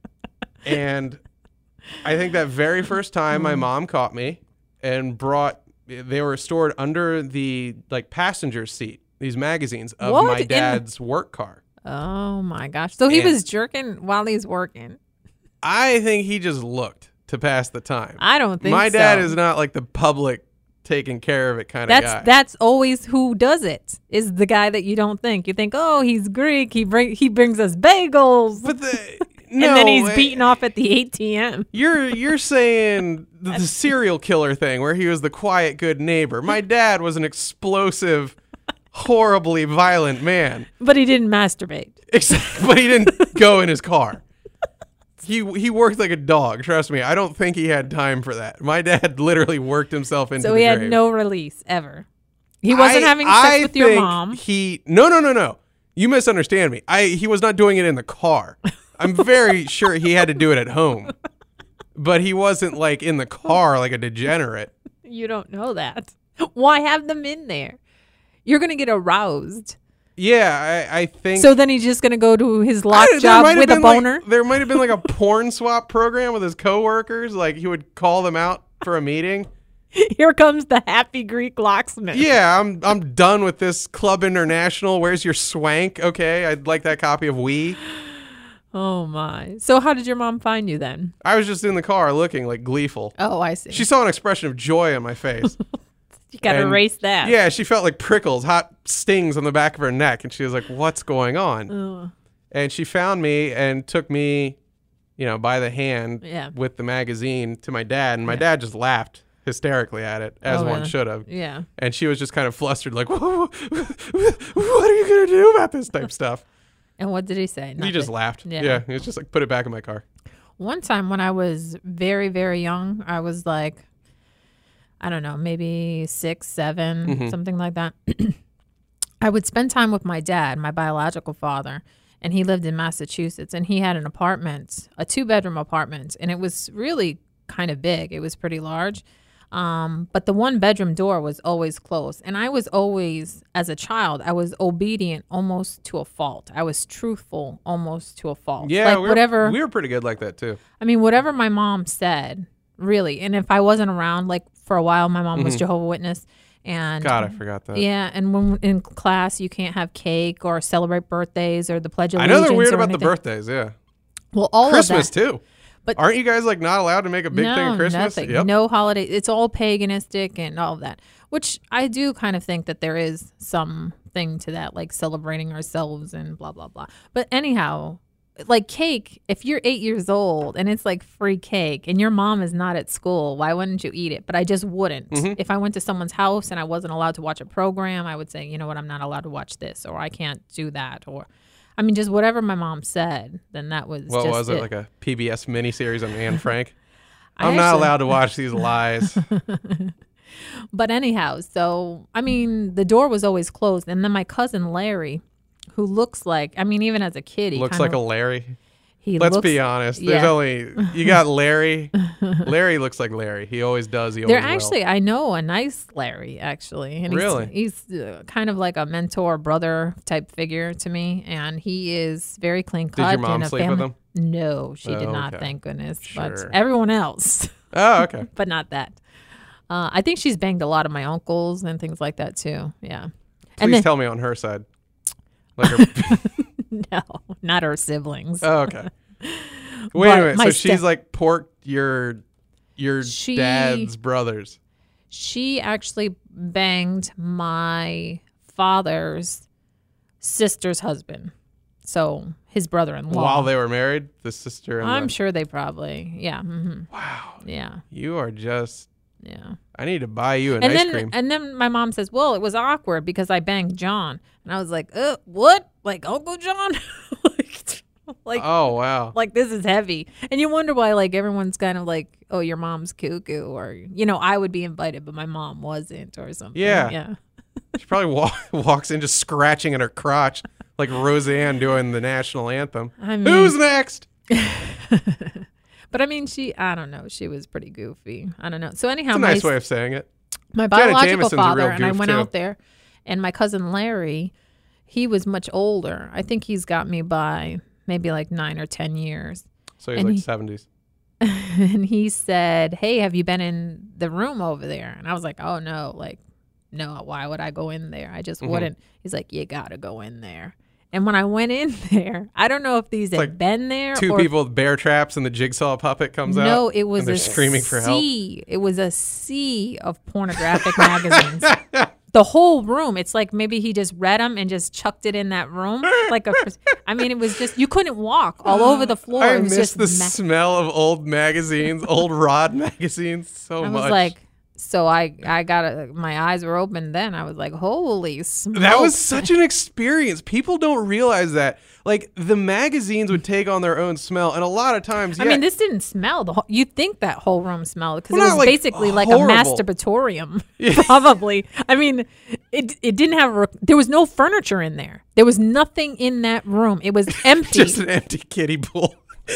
And I think that very first time my mom caught me and they were stored under the like passenger seat, these magazines of my dad's work car. Oh my gosh. So he was jerking while he's working. I think he just looked to pass the time. I don't think so. My dad is not like the public taking care of it kind of guy. That's always who does it, is the guy that you don't think. You think, oh, he's Greek. He brings us bagels. But and then he's beating off at the ATM. You're saying the serial killer thing where he was the quiet, good neighbor. My dad was an explosive, horribly violent man. But he didn't masturbate. But he didn't go in his car. He worked like a dog. Trust me. I don't think he had time for that. My dad literally worked himself into the grave. So he had no release ever. He wasn't having sex with your mom. No. You misunderstand me. He was not doing it in the car. I'm very sure he had to do it at home. But he wasn't like in the car like a degenerate. You don't know that. Why have them in there? You're going to get aroused. Yeah, I think. So then he's just going to go to his lock job with a boner? There might have been like a porn swap program with his coworkers. Like he would call them out for a meeting Here comes the happy Greek locksmith. Yeah, I'm done with this Club International. Where's your swank? Okay, I'd like that copy of Wii. Oh, my. So how did your mom find you then? I was just in the car looking like gleeful. Oh, I see. She saw an expression of joy on my face. You got to erase that. Yeah, she felt like prickles, hot stings on the back of her neck. And she was like, what's going on? And she found me and took me, by the hand with the magazine to my dad. And my dad just laughed hysterically at it, as one should have. Yeah. And she was just kind of flustered, like, what are you going to do about this type stuff? And what did he say? Nothing. He just laughed. Yeah. He was just like, put it back in my car. One time when I was very, very young, I was like, I don't know, maybe 6, 7, something like that. I would spend time with my dad, my biological father, and he lived in Massachusetts, and he had an apartment, a 2-bedroom apartment, and it was really kind of big. It was pretty large. But the 1-bedroom door was always closed. And I was always, as a child, I was obedient almost to a fault. I was truthful almost to a fault. Yeah, we were pretty good like that too. I mean, whatever my mom said, really. And if I wasn't around, like for a while, my mom was Jehovah's Witness. And God, I forgot that. Yeah, and when in class, you can't have cake or celebrate birthdays or the Pledge of Allegiance. I know they're weird about the birthdays, yeah. Well, all Christmas of that. too. But aren't you guys like not allowed to make a big thing of Christmas? Nothing. Yep. No holiday. It's all paganistic and all of that, which I do kind of think that there is something to that, like celebrating ourselves and blah, blah, blah. But anyhow, like cake, if you're 8 years old and it's like free cake and your mom is not at school, why wouldn't you eat it? But I just wouldn't. If I went to someone's house and I wasn't allowed to watch a program, I would say, you know what, I'm not allowed to watch this, or I can't do that, or I mean, just whatever my mom said, then that was what just was it, like a PBS miniseries on Anne Frank? I'm not allowed to watch these lies. But anyhow, so, I mean, the door was always closed. And then my cousin Larry, who looks like, I mean, even as a kid, he looks like a Larry. Let's be honest. There's only, you got Larry. Larry looks like Larry. He always does. They're actually, I know a nice Larry, actually. And really? He's kind of like a mentor, brother type figure to me. And he is very clean cut. Did your mom sleep with him? No, she did not, thank goodness. Sure. But everyone else. Oh, okay. But not that. I think she's banged a lot of my uncles and things like that, too. Yeah. Please tell me on her side. Like her No, not her siblings. Oh, okay. Wait a minute. So she's like porked your dad's brothers. She actually banged my father's sister's husband. So his brother-in-law. While they were married, the sister and I'm sure they probably, yeah. Wow. Yeah. You are just... Yeah. I need to buy you an ice cream. And then my mom says, well, it was awkward because I banged John. And I was like, what? Like Uncle John? like, oh, wow. Like, this is heavy. And you wonder why, like, everyone's kind of like, oh, your mom's cuckoo. Or, I would be invited, but my mom wasn't or something. Yeah. Yeah. She probably walks in just scratching at her crotch like Roseanne doing the national anthem. I mean, who's next? But I mean, I don't know. She was pretty goofy. I don't know. So anyhow, it's a nice way of saying it. My biological father, and I went out there, and my cousin Larry, he was much older. I think he's got me by maybe like 9 or 10 years. So he's like 70s. And he said, hey, have you been in the room over there? And I was like, oh, no. Like, no, why would I go in there? I just wouldn't. He's like, you got to go in there. And when I went in there, I don't know if these had been there. Two people with bear traps and the jigsaw puppet comes out. No, it was screaming for help. It was a sea of pornographic magazines. The whole room. It's like maybe he just read them and just chucked it in that room. I mean, it was just, you couldn't walk all over the floor. I miss the smell of old magazines, old Rod magazines so much. I was like, so I got my eyes were open then. I was like, holy smokes. That was such an experience. People don't realize that. Like, the magazines would take on their own smell. And a lot of times, I mean, this didn't smell. You'd think that whole room smelled because it was like basically like a masturbatorium, probably. I mean, it didn't have, there was no furniture in there. There was nothing in that room. It was empty. Just an empty kiddie pool.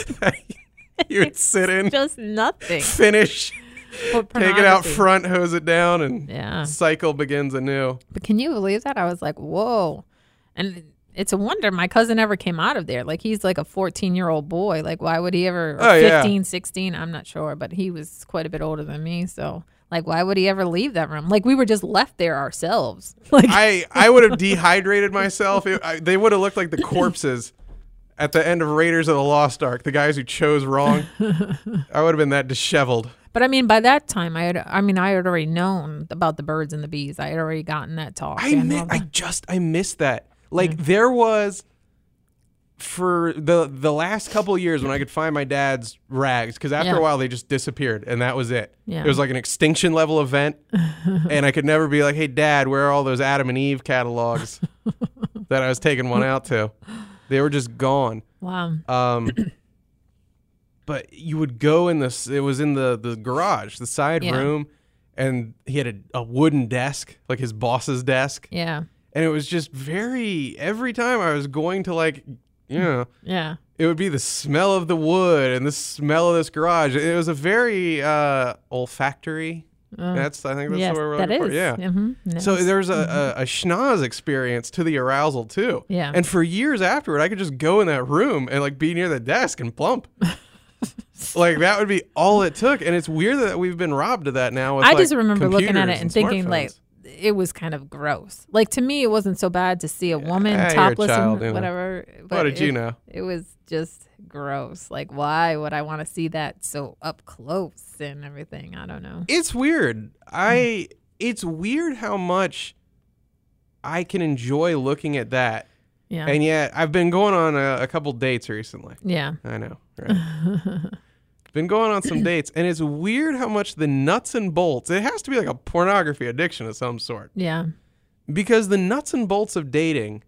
You would sit in. Just nothing. Finish. Take it out front, hose it down, and cycle begins anew. But can you believe that? I was like, whoa. And it's a wonder my cousin ever came out of there. Like, he's like a 14-year-old boy. Like, why would he ever, 15, 16, I'm not sure. But he was quite a bit older than me. So, Like, why would he ever leave that room? Like, we were just left there ourselves. Like, I would have dehydrated myself. They would have looked like the corpses at the end of Raiders of the Lost Ark, the guys who chose wrong. I would have been that disheveled. But I mean, by that time, I had already known about the birds and the bees. I had already gotten that talk. I missed that. Like there was, for the last couple of years when I could find my dad's rags, because after a while they just disappeared and that was it. Yeah. It was like an extinction level event, and I could never be like, hey Dad, where are all those Adam and Eve catalogs that I was taking one out to? They were just gone. Wow. But you would go in this. It was in the garage, the side room, and he had a wooden desk, like his boss's desk. Yeah. And it was just every time I was going to it would be the smell of the wood and the smell of this garage. It was a very olfactory. I think that's the word we're looking for. Yeah. Mm-hmm. So there's a schnoz experience to the arousal too. Yeah. And for years afterward, I could just go in that room and like be near the desk and plump. Like that would be all it took. And it's weird that we've been robbed of that now. With, I just remember looking at it and thinking smartphones. like, it was kind of gross. Like to me, it wasn't so bad to see a woman topless and whatever. But what did you know? It was just gross. Like, why would I want to see that so up close and everything? I don't know. It's weird. It's weird how much I can enjoy looking at that. Yeah. And yet I've been going on a couple dates recently. Yeah. I know. Right. Been going on some dates, and it's weird how much the nuts and bolts, it has to be like a pornography addiction of some sort. Yeah. Because the nuts and bolts of dating,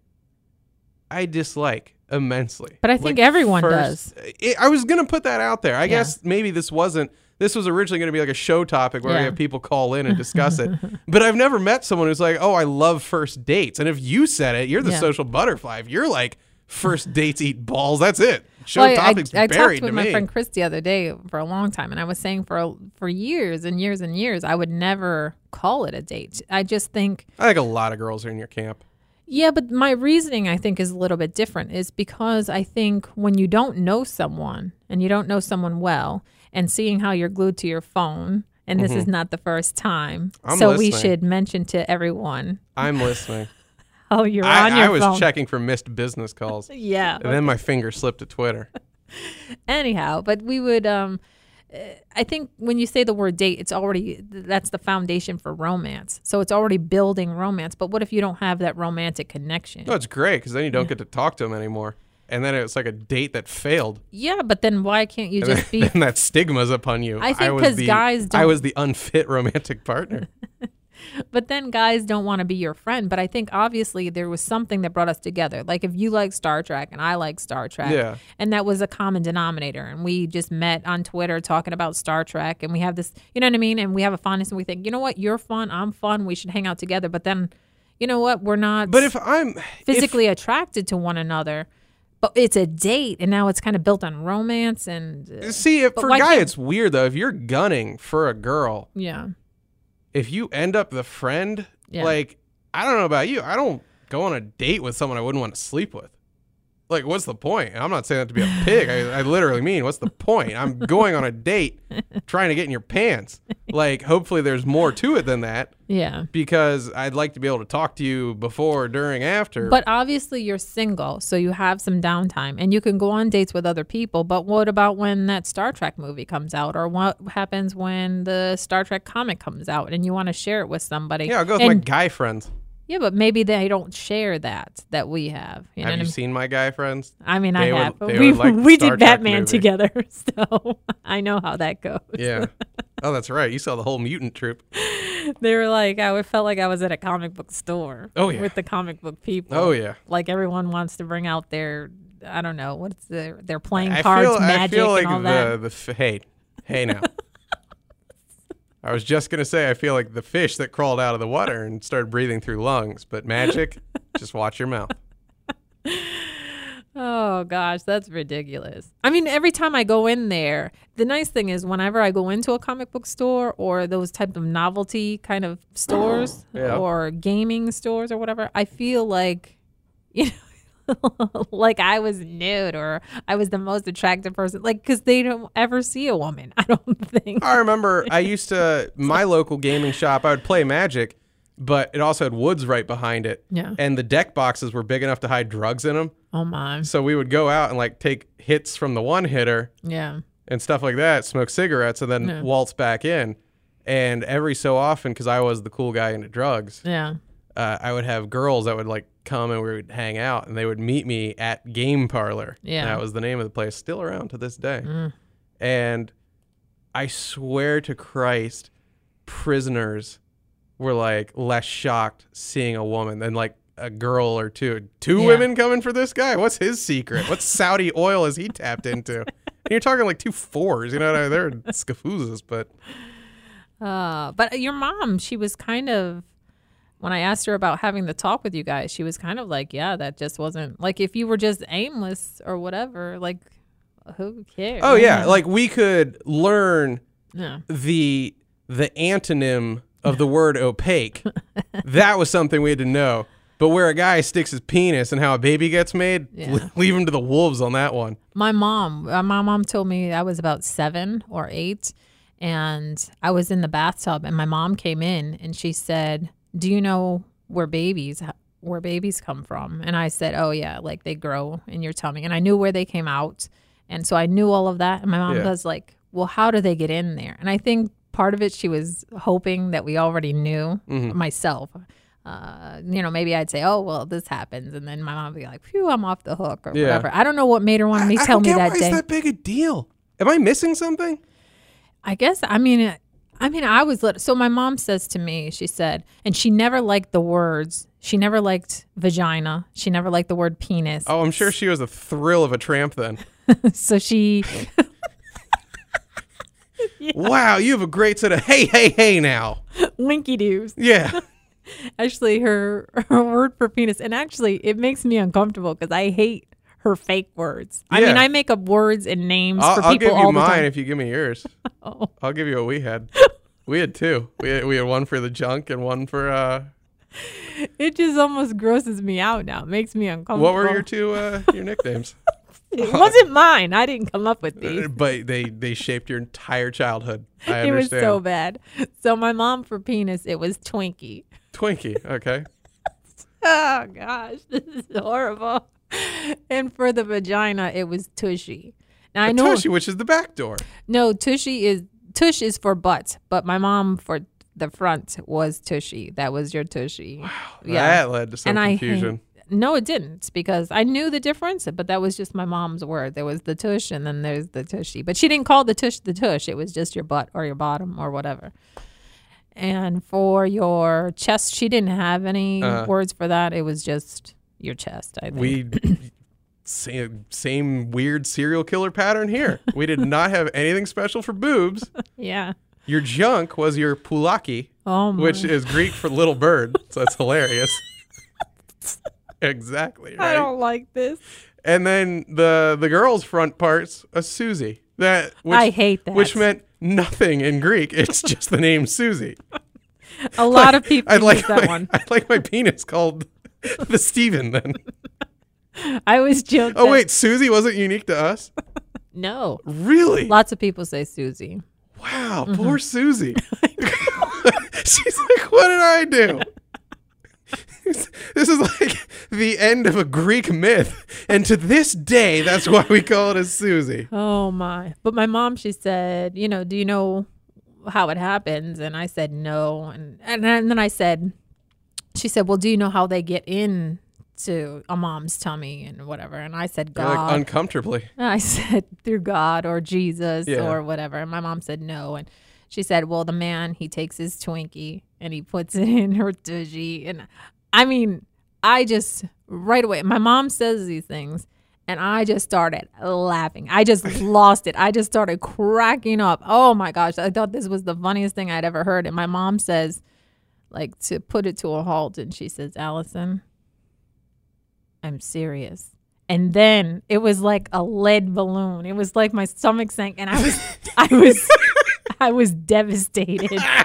I dislike immensely. But I think everyone does. I was going to put that out there. I guess maybe this was originally going to be like a show topic where we have people call in and discuss it. But I've never met someone who's like, oh, I love first dates. And if you said it, you're the social butterfly. If you're like, first dates eat balls, that's it. Show topics buried to me. I talked with my friend Christy the other day for a long time, and I was saying for years and years and years, I would never call it a date. I think a lot of girls are in your camp. Yeah, but my reasoning, I think, is a little bit different. Is because I think when you don't know someone and you don't know someone well, and seeing how you're glued to your phone, and this is not the first time, we should mention to everyone. I'm listening. Oh, you're on your phone. I was checking for missed business calls. Yeah. And then my finger slipped to Twitter. Anyhow, but we would, I think when you say the word date, that's the foundation for romance. So it's already building romance. But what if you don't have that romantic connection? No, it's great because then you don't get to talk to them anymore. And then it's like a date that failed. Yeah, but then why can't you just be? Then that stigma's upon you. I think because guys don't. I was the unfit romantic partner. But then guys don't want to be your friend. But I think obviously there was something that brought us together. Like if you like Star Trek and I like Star Trek, and that was a common denominator. And we just met on Twitter talking about Star Trek, and we have this, you know what I mean? And we have a fondness, and we think, you know what, you're fun, I'm fun, we should hang out together. But then, you know what, we're not. But if I'm physically attracted to one another. But it's a date, and now it's kind of built on romance. And see, for a guy, it's weird though. If you're gunning for a girl, if you end up the friend, like, I don't know about you, I don't go on a date with someone I wouldn't want to sleep with. Like, what's the point? I'm not saying that to be a pig. I literally mean, what's the point? I'm going on a date trying to get in your pants. Like, hopefully there's more to it than that. Yeah. Because I'd like to be able to talk to you before, during, after. But obviously you're single, so you have some downtime. And you can go on dates with other people. But what about when that Star Trek movie comes out? Or what happens when the Star Trek comic comes out and you want to share it with somebody? Yeah, I'll go with my guy friends. Yeah, but maybe they don't share that we have. Have you seen my guy friends? I mean, I have. We did Batman together, so I know how that goes. Yeah. Oh, that's right. You saw the whole mutant troop. They were like, I felt like I was at a comic book store. Oh, yeah. With the comic book people. Oh, yeah. Like everyone wants to bring out their, I don't know, what's their playing cards, magic, and all that. Hey now. I was just going to say, I feel like the fish that crawled out of the water and started breathing through lungs. But magic, just watch your mouth. Oh, gosh, that's ridiculous. I mean, every time I go in there, the nice thing is whenever I go into a comic book store or those type of novelty kind of stores or gaming stores or whatever, I feel like, you know, like I was nude or I was the most attractive person. Like, because they don't ever see a woman, I don't think. I remember my local gaming shop, I would play Magic, but it also had woods right behind it. Yeah. And the deck boxes were big enough to hide drugs in them. Oh, my. So we would go out and like take hits from the one hitter. Yeah. And stuff like that, smoke cigarettes, and then waltz back in. And every so often, because I was the cool guy into drugs, I would have girls that would like come and we would hang out, and they would meet me at Game Parlor. Yeah. That was the name of the place, still around to this day. And I swear to Christ, prisoners were like less shocked seeing a woman than like a girl or two. Two women coming for this guy? What's his secret? What Saudi oil has he tapped into? And you're talking like 2 4s, you know, they're scafoozas, but your mom, she was kind of, when I asked her about having the talk with you guys, she was kind of like, yeah, that just wasn't, like, if you were just aimless or whatever, like, who cares? Oh, yeah. Like, we could learn the antonym of the word opaque. That was something we had to know. But where a guy sticks his penis and how a baby gets made, leave him to the wolves on that one. My mom told me I was about 7 or 8, and I was in the bathtub, and my mom came in, and she said, do you know where babies come from? And I said, oh, yeah, like they grow in your tummy. And I knew where they came out, and so I knew all of that. And my mom was like, well, how do they get in there? And I think part of it, she was hoping that we already knew, myself. Maybe I'd say, oh, well, this happens. And then my mom would be like, phew, I'm off the hook or whatever. I don't know what made her want me to tell me that why day. Why is that big a deal? Am I missing something? I guess, I mean, I was little. So my mom says to me, she said, and she never liked the words. She never liked vagina. She never liked the word penis. Oh, I'm sure she was a thrill of a tramp then. So she... Wow, you have a great set of hey now. Winky doos. Yeah. Actually, her word for penis, and actually, it makes me uncomfortable because I hate her fake words. I mean, I make up words and names for people all the time. I'll give you mine if you give me yours. I'll give you what we had. We had 2. We had one for the junk and one for... It just almost grosses me out now. It makes me uncomfortable. What were your 2 your nicknames? It wasn't mine. I didn't come up with these. But they shaped your entire childhood. I understand. It was so bad. So my mom for penis, it was Twinkie. Twinkie, okay. Oh, gosh. This is horrible. And for the vagina, it was Tushy. Now, I know Tushy, which is the back door. No, Tush is for butt, but my mom for the front was Tushy. That was your Tushy. Wow, that led to some confusion. No, it didn't, because I knew the difference, but that was just my mom's word. There was the tush, and then there's the tushy. But she didn't call the tush. It was just your butt or your bottom or whatever. And for your chest, she didn't have any words for that. It was just your chest, I think. Same weird serial killer pattern here. We did not have anything special for boobs. Yeah. Your junk was your pulaki, which is Greek for little bird. So that's hilarious. Exactly. Right? I don't like this. And then the girl's front part's a Susie. I hate that. Which meant nothing in Greek. It's just the name Susie. A lot of people use that one. I'd like my penis called the Steven then. I was joking. Oh, wait. Susie wasn't unique to us? No. Really? Lots of people say Susie. Wow. Poor Susie. She's like, what did I do? This is like the end of a Greek myth. And to this day, that's why we call it a Susie. Oh, my. But my mom, she said, do you know how it happens? And I said, no. And then I said, she said, well, do you know how they get in to a mom's tummy and whatever? And I said, God. Like uncomfortably. I said, through God or Jesus or whatever. And my mom said, no. And she said, well, the man, he takes his Twinkie and he puts it in her tushy. And I mean, I just right away, my mom says these things and I just started laughing. I just lost it. I just started cracking up. Oh my gosh. I thought this was the funniest thing I'd ever heard. And my mom says, like, to put it to a halt. And she says, Allison, I'm serious. And then it was like a lead balloon. It was like my stomach sank and I was devastated.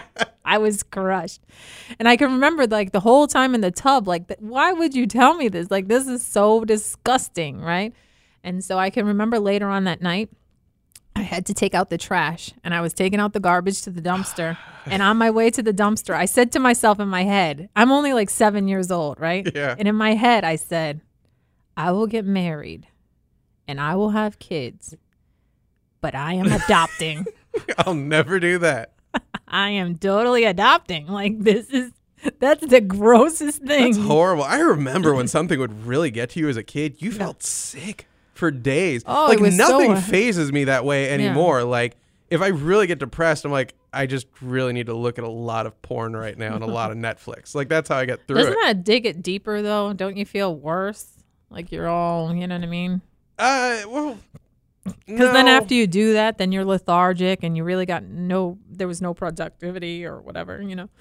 I was crushed. And I can remember like the whole time in the tub, like, why would you tell me this? Like, this is so disgusting, right? And so I can remember later on that night, I had to take out the trash and I was taking out the garbage to the dumpster. And on my way to the dumpster, I said to myself in my head, I'm only like 7 years old, right? Yeah. And in my head, I said, I will get married and I will have kids, but I am adopting. I'll never do that. I am totally adopting. Like, that's the grossest thing. That's horrible. I remember when something would really get to you as a kid, you felt sick for days. Oh, like, it was nothing so phases me that way anymore. Like, if I really get depressed, I'm like, I just really need to look at a lot of porn right now and a lot of Netflix. Like, that's how I get through Doesn't it. that dig it deeper, though? Don't you feel worse? Like, you're all, you know what I mean? Well, because then after you do that, then you're lethargic and you really got there was no productivity or whatever, you know?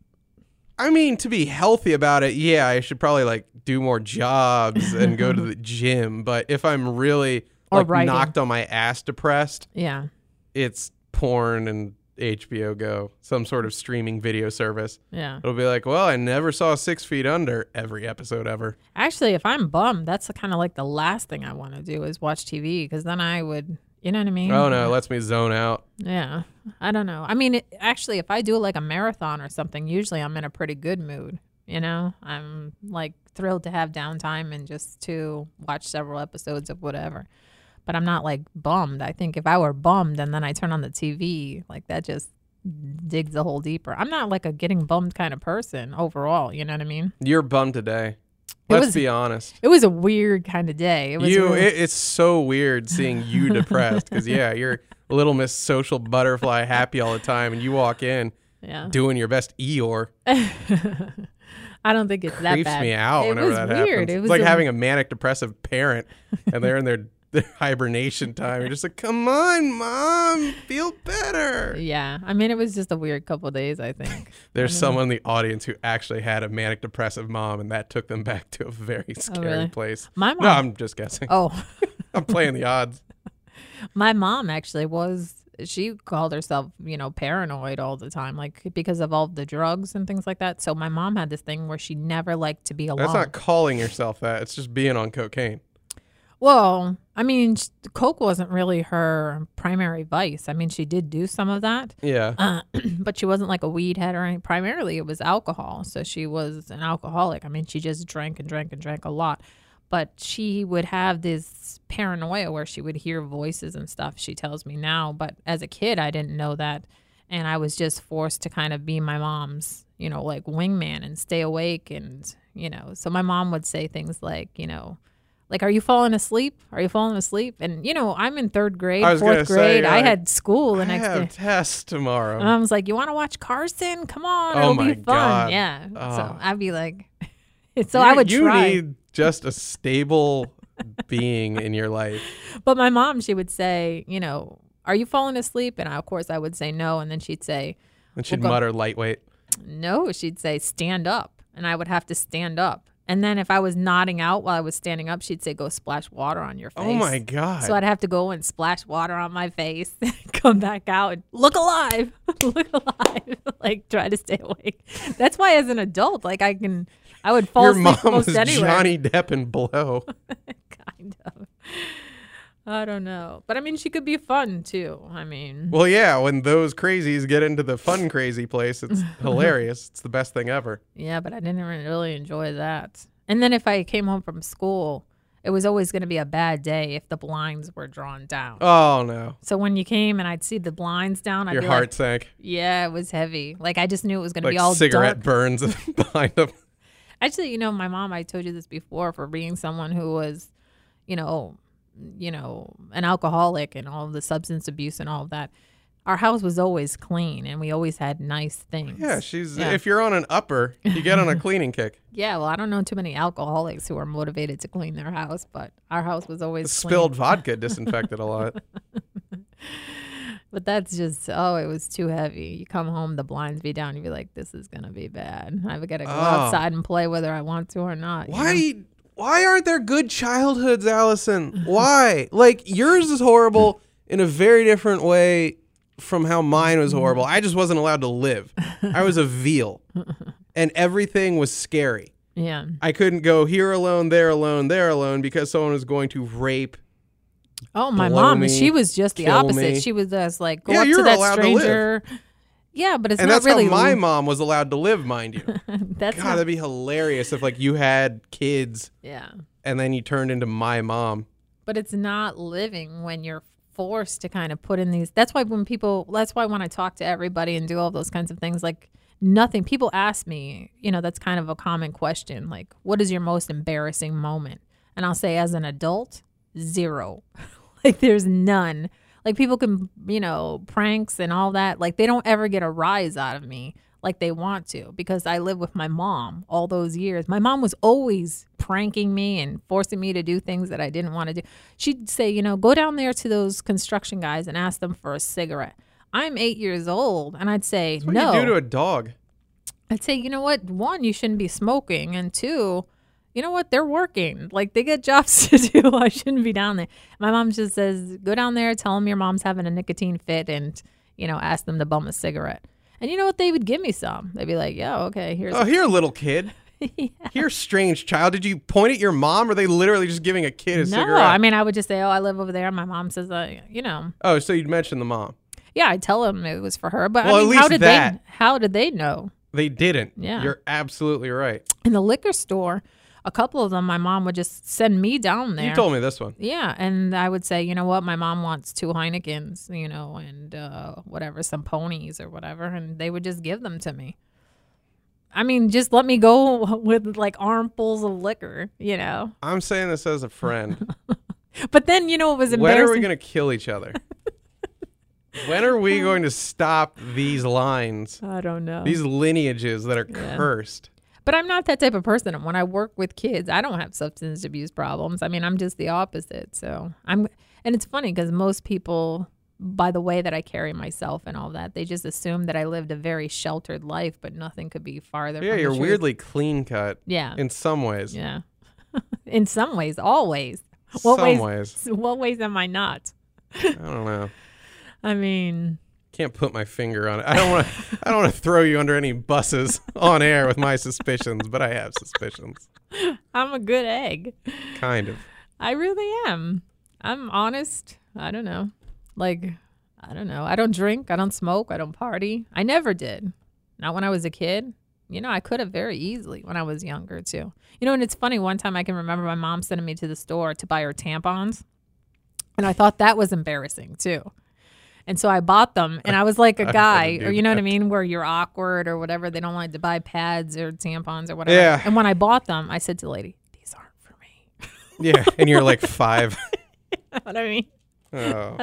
I mean, to be healthy about it, yeah, I should probably like do more jobs and go to the gym. But if I'm really like knocked on my ass depressed, yeah, it's porn and HBO Go, some sort of streaming video service. Yeah. It'll be like, well, I never saw 6 Feet Under every episode ever. Actually, if I'm bummed, that's kind of like the last thing I want to do is watch TV, because then I would, you know what I mean? Oh, no, it lets me zone out. Yeah. I don't know. I mean, actually, if I do like a marathon or something, usually I'm in a pretty good mood. You know, I'm like thrilled to have downtime and just to watch several episodes of whatever. But I'm not like bummed. I think if I were bummed and then I turn on the TV, like that just digs a hole deeper. I'm not like a getting bummed kind of person overall. You know what I mean? You're bummed today. Let's be honest. It was a weird kind of day. It was it's so weird seeing you depressed because, yeah, you're Little Miss Social Butterfly happy all the time, and you walk in doing your best Eeyore. I don't think it's that bad. Creeps me out whenever that happens. It's like having a manic depressive parent, and they're in their hibernation time. You're just like, come on, Mom, feel better. Yeah. I mean, it was just a weird couple of days, I think. There's someone in the audience who actually had a manic depressive mom, and that took them back to a very scary place. My mom. No, I'm just guessing. Oh. I'm playing the odds. My mom actually she called herself, paranoid all the time, like because of all the drugs and things like that. So my mom had this thing where she never liked to be alone. That's not calling yourself that. It's just being on cocaine. Well, I mean, coke wasn't really her primary vice. I mean, she did do some of that. Yeah. But she wasn't like a weed head or anything. Primarily, it was alcohol. So she was an alcoholic. I mean, she just drank and drank and drank a lot. But she would have this paranoia where she would hear voices and stuff, she tells me now. But as a kid, I didn't know that. And I was just forced to kind of be my mom's, like wingman and stay awake. And, so my mom would say things like, like, are you falling asleep? Are you falling asleep? And, I'm in third grade, fourth grade. I had school the next day. I have tests tomorrow. And I was like, you want to watch Carson? Come on. It'll be fun. God. Yeah. Oh. So I'd be like, I would try. You need just a stable being in your life. But my mom, she would say, are you falling asleep? And of course I would say no. And then she'd say. And she'd mutter lightweight. No, she'd say stand up. And I would have to stand up. And then if I was nodding out while I was standing up, she'd say, go splash water on your face. Oh, my God. So I'd have to go and splash water on my face, come back out, and look alive, like try to stay awake. That's why as an adult, like I would fall asleep most anywhere. Your mom was Johnny Depp in Blow. Kind of. I don't know. But I mean, she could be fun too. I mean. Well, yeah, when those crazies get into the fun crazy place, it's hilarious. It's the best thing ever. Yeah, but I didn't really enjoy that. And then if I came home from school, it was always going to be a bad day if the blinds were drawn down. Oh, no. So when you came and I'd see the blinds down, I'd Your be heart like, sank. Yeah, it was heavy. Like I just knew it was going to be all cigarette dark. burns behind them. Actually, my mom, I told you this before, for being someone who was, an alcoholic and all of the substance abuse and all of that, our house was always clean and we always had nice things. Yeah, if you're on an upper, you get on a cleaning kick. Yeah, well, I don't know too many alcoholics who are motivated to clean their house, but our house was always spilled vodka disinfected a lot. But that's just, it was too heavy. You come home, the blinds be down, you'd be like, this is going to be bad. I've got to go outside and play whether I want to or not. Why aren't there good childhoods, Allison? Why? Like, yours is horrible in a very different way from how mine was horrible. I just wasn't allowed to live. I was a veal. And everything was scary. Yeah. I couldn't go here alone, there alone because someone was going to rape. Oh, my mom, she was just the opposite. She was just like, go up to that stranger. Yeah, but it's and not really. And that's how my mom was allowed to live, mind you. God, that'd be hilarious if like you had kids. Yeah. And then you turned into my mom. But it's not living when you're forced to kind of put in these. That's why when I talk to everybody and do all those kinds of things, like nothing, people ask me, that's kind of a common question. Like, what is your most embarrassing moment? And I'll say, as an adult, 0. Like, there's none. Like, people can, pranks and all that. Like, they don't ever get a rise out of me like they want to, because I lived with my mom all those years. My mom was always pranking me and forcing me to do things that I didn't want to do. She'd say, go down there to those construction guys and ask them for a cigarette. I'm 8 years old, and I'd say, that's what no. You do to a dog. I'd say, you know what? 1, you shouldn't be smoking, and 2, you know what? They're working. Like, they get jobs to do. I shouldn't be down there. My mom just says, go down there, tell them your mom's having a nicotine fit, and, ask them to bum a cigarette. And you know what? They would give me some. They'd be like, yeah, okay, here's. Oh, here, little kid. Yeah. Here, strange child. Did you point at your mom, or are they literally just giving a kid a cigarette? No, I mean, I would just say, oh, I live over there. My mom says, Oh, so you'd mention the mom. Yeah, I'd tell them it was for her. But well, I mean, at least how did they know? They didn't. Yeah. You're absolutely right. In the liquor store, a couple of them, my mom would just send me down there. You told me this one. Yeah, and I would say, you know what, my mom wants 2 Heinekens, and whatever, some ponies or whatever, and they would just give them to me. I mean, just let me go with like armfuls of liquor, I'm saying this as a friend. But then, it was embarrassing. When are we going to kill each other? When are we going to stop these lines? I don't know. These lineages that are cursed. But I'm not that type of person. When I work with kids, I don't have substance abuse problems. I mean, I'm just the opposite. So and it's funny because most people, by the way that I carry myself and all that, they just assume that I lived a very sheltered life, but nothing could be farther from the you're truth. weirdly clean cut. Yeah. In some ways. Yeah. In some ways, always. What ways? What ways am I not? I don't know. I mean, can't put my finger on it. I don't want to throw you under any buses on air with my suspicions, but I have suspicions. I'm a good egg. Kind of. I really am. I'm honest. I don't know. Like, I don't know. I don't drink. I don't smoke. I don't party. I never did. Not when I was a kid. I could have very easily when I was younger too. And it's funny. One time I can remember my mom sending me to the store to buy her tampons. And I thought that was embarrassing too. And so I bought them, and I was like a guy, or you know what I mean, where you're awkward or whatever. They don't like to buy pads or tampons or whatever. Yeah. And when I bought them, I said to the lady, these aren't for me. Yeah, and you're like 5. You know what I mean? Oh.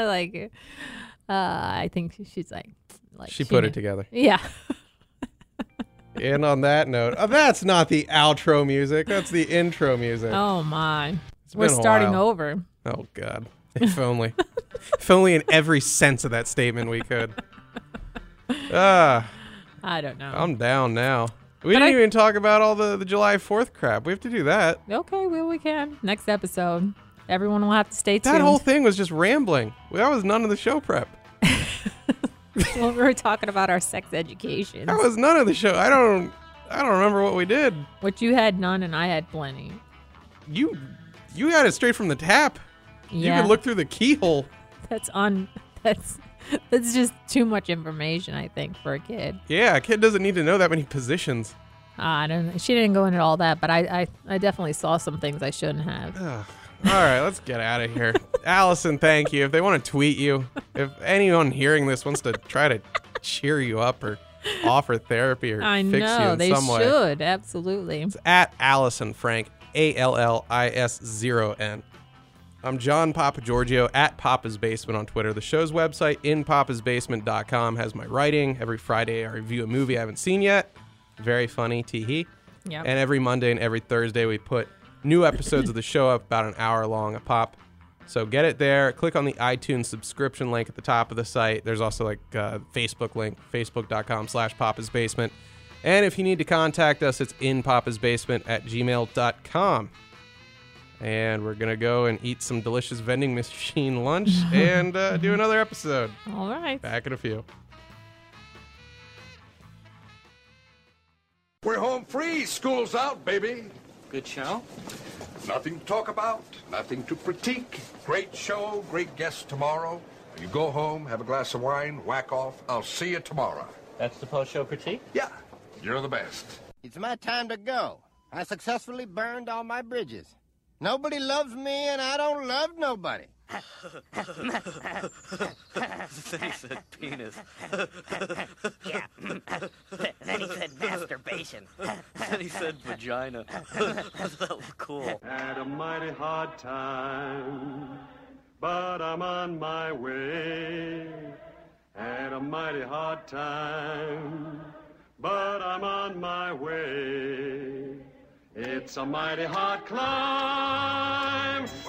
I think she's like she put it together. Yeah. And on that note, that's not the outro music. That's the intro music. Oh, my. We're starting over. Oh, God. If only. If only in every sense of that statement we could. I don't know. I'm down now. We didn't even talk about all the July 4th crap. We have to do that. Okay, well, we can. Next episode. Everyone will have to stay tuned. That whole thing was just rambling. That was none of the show prep. Well, we were talking about our sex education. That was none of the show. I don't remember what we did. What you had none and I had plenty. You got it straight from the tap. Yeah. You could look through the keyhole. That's just too much information, I think, for a kid. Yeah, a kid doesn't need to know that many positions. I don't know. She didn't go into all that, but I definitely saw some things I shouldn't have. Ugh. All right, let's get out of here. Allison, thank you. If they want to tweet you, if anyone hearing this wants to try to cheer you up or offer therapy or fix you in some way. They should. Absolutely. It's at Allison Frank, ALLIS0N. I'm John Papagiorgio at Papa's Basement on Twitter. The show's website, inpapasbasement.com, has my writing. Every Friday, I review a movie I haven't seen yet. Very funny, tee-hee. Yep. And every Monday and every Thursday, we put new episodes of the show up, about an hour long a pop. So get it there. Click on the iTunes subscription link at the top of the site. There's also like a Facebook link, facebook.com/Papa's Basement. And if you need to contact us, it's inpapasbasement@gmail.com. And we're going to go and eat some delicious vending machine lunch and do another episode. All right. Back in a few. We're home free. School's out, baby. Good show? Nothing to talk about, nothing to critique. Great show, great guests tomorrow. You go home, have a glass of wine, whack off. I'll see you tomorrow. That's the post-show critique? Yeah, you're the best. It's my time to go. I successfully burned all my bridges. Nobody loves me, and I don't love nobody. Then he said penis. Yeah. Then he said masturbation. Then he said vagina. That was cool. Had a mighty hard time, but I'm on my way. Had a mighty hard time, but I'm on my way. It's a mighty hard climb.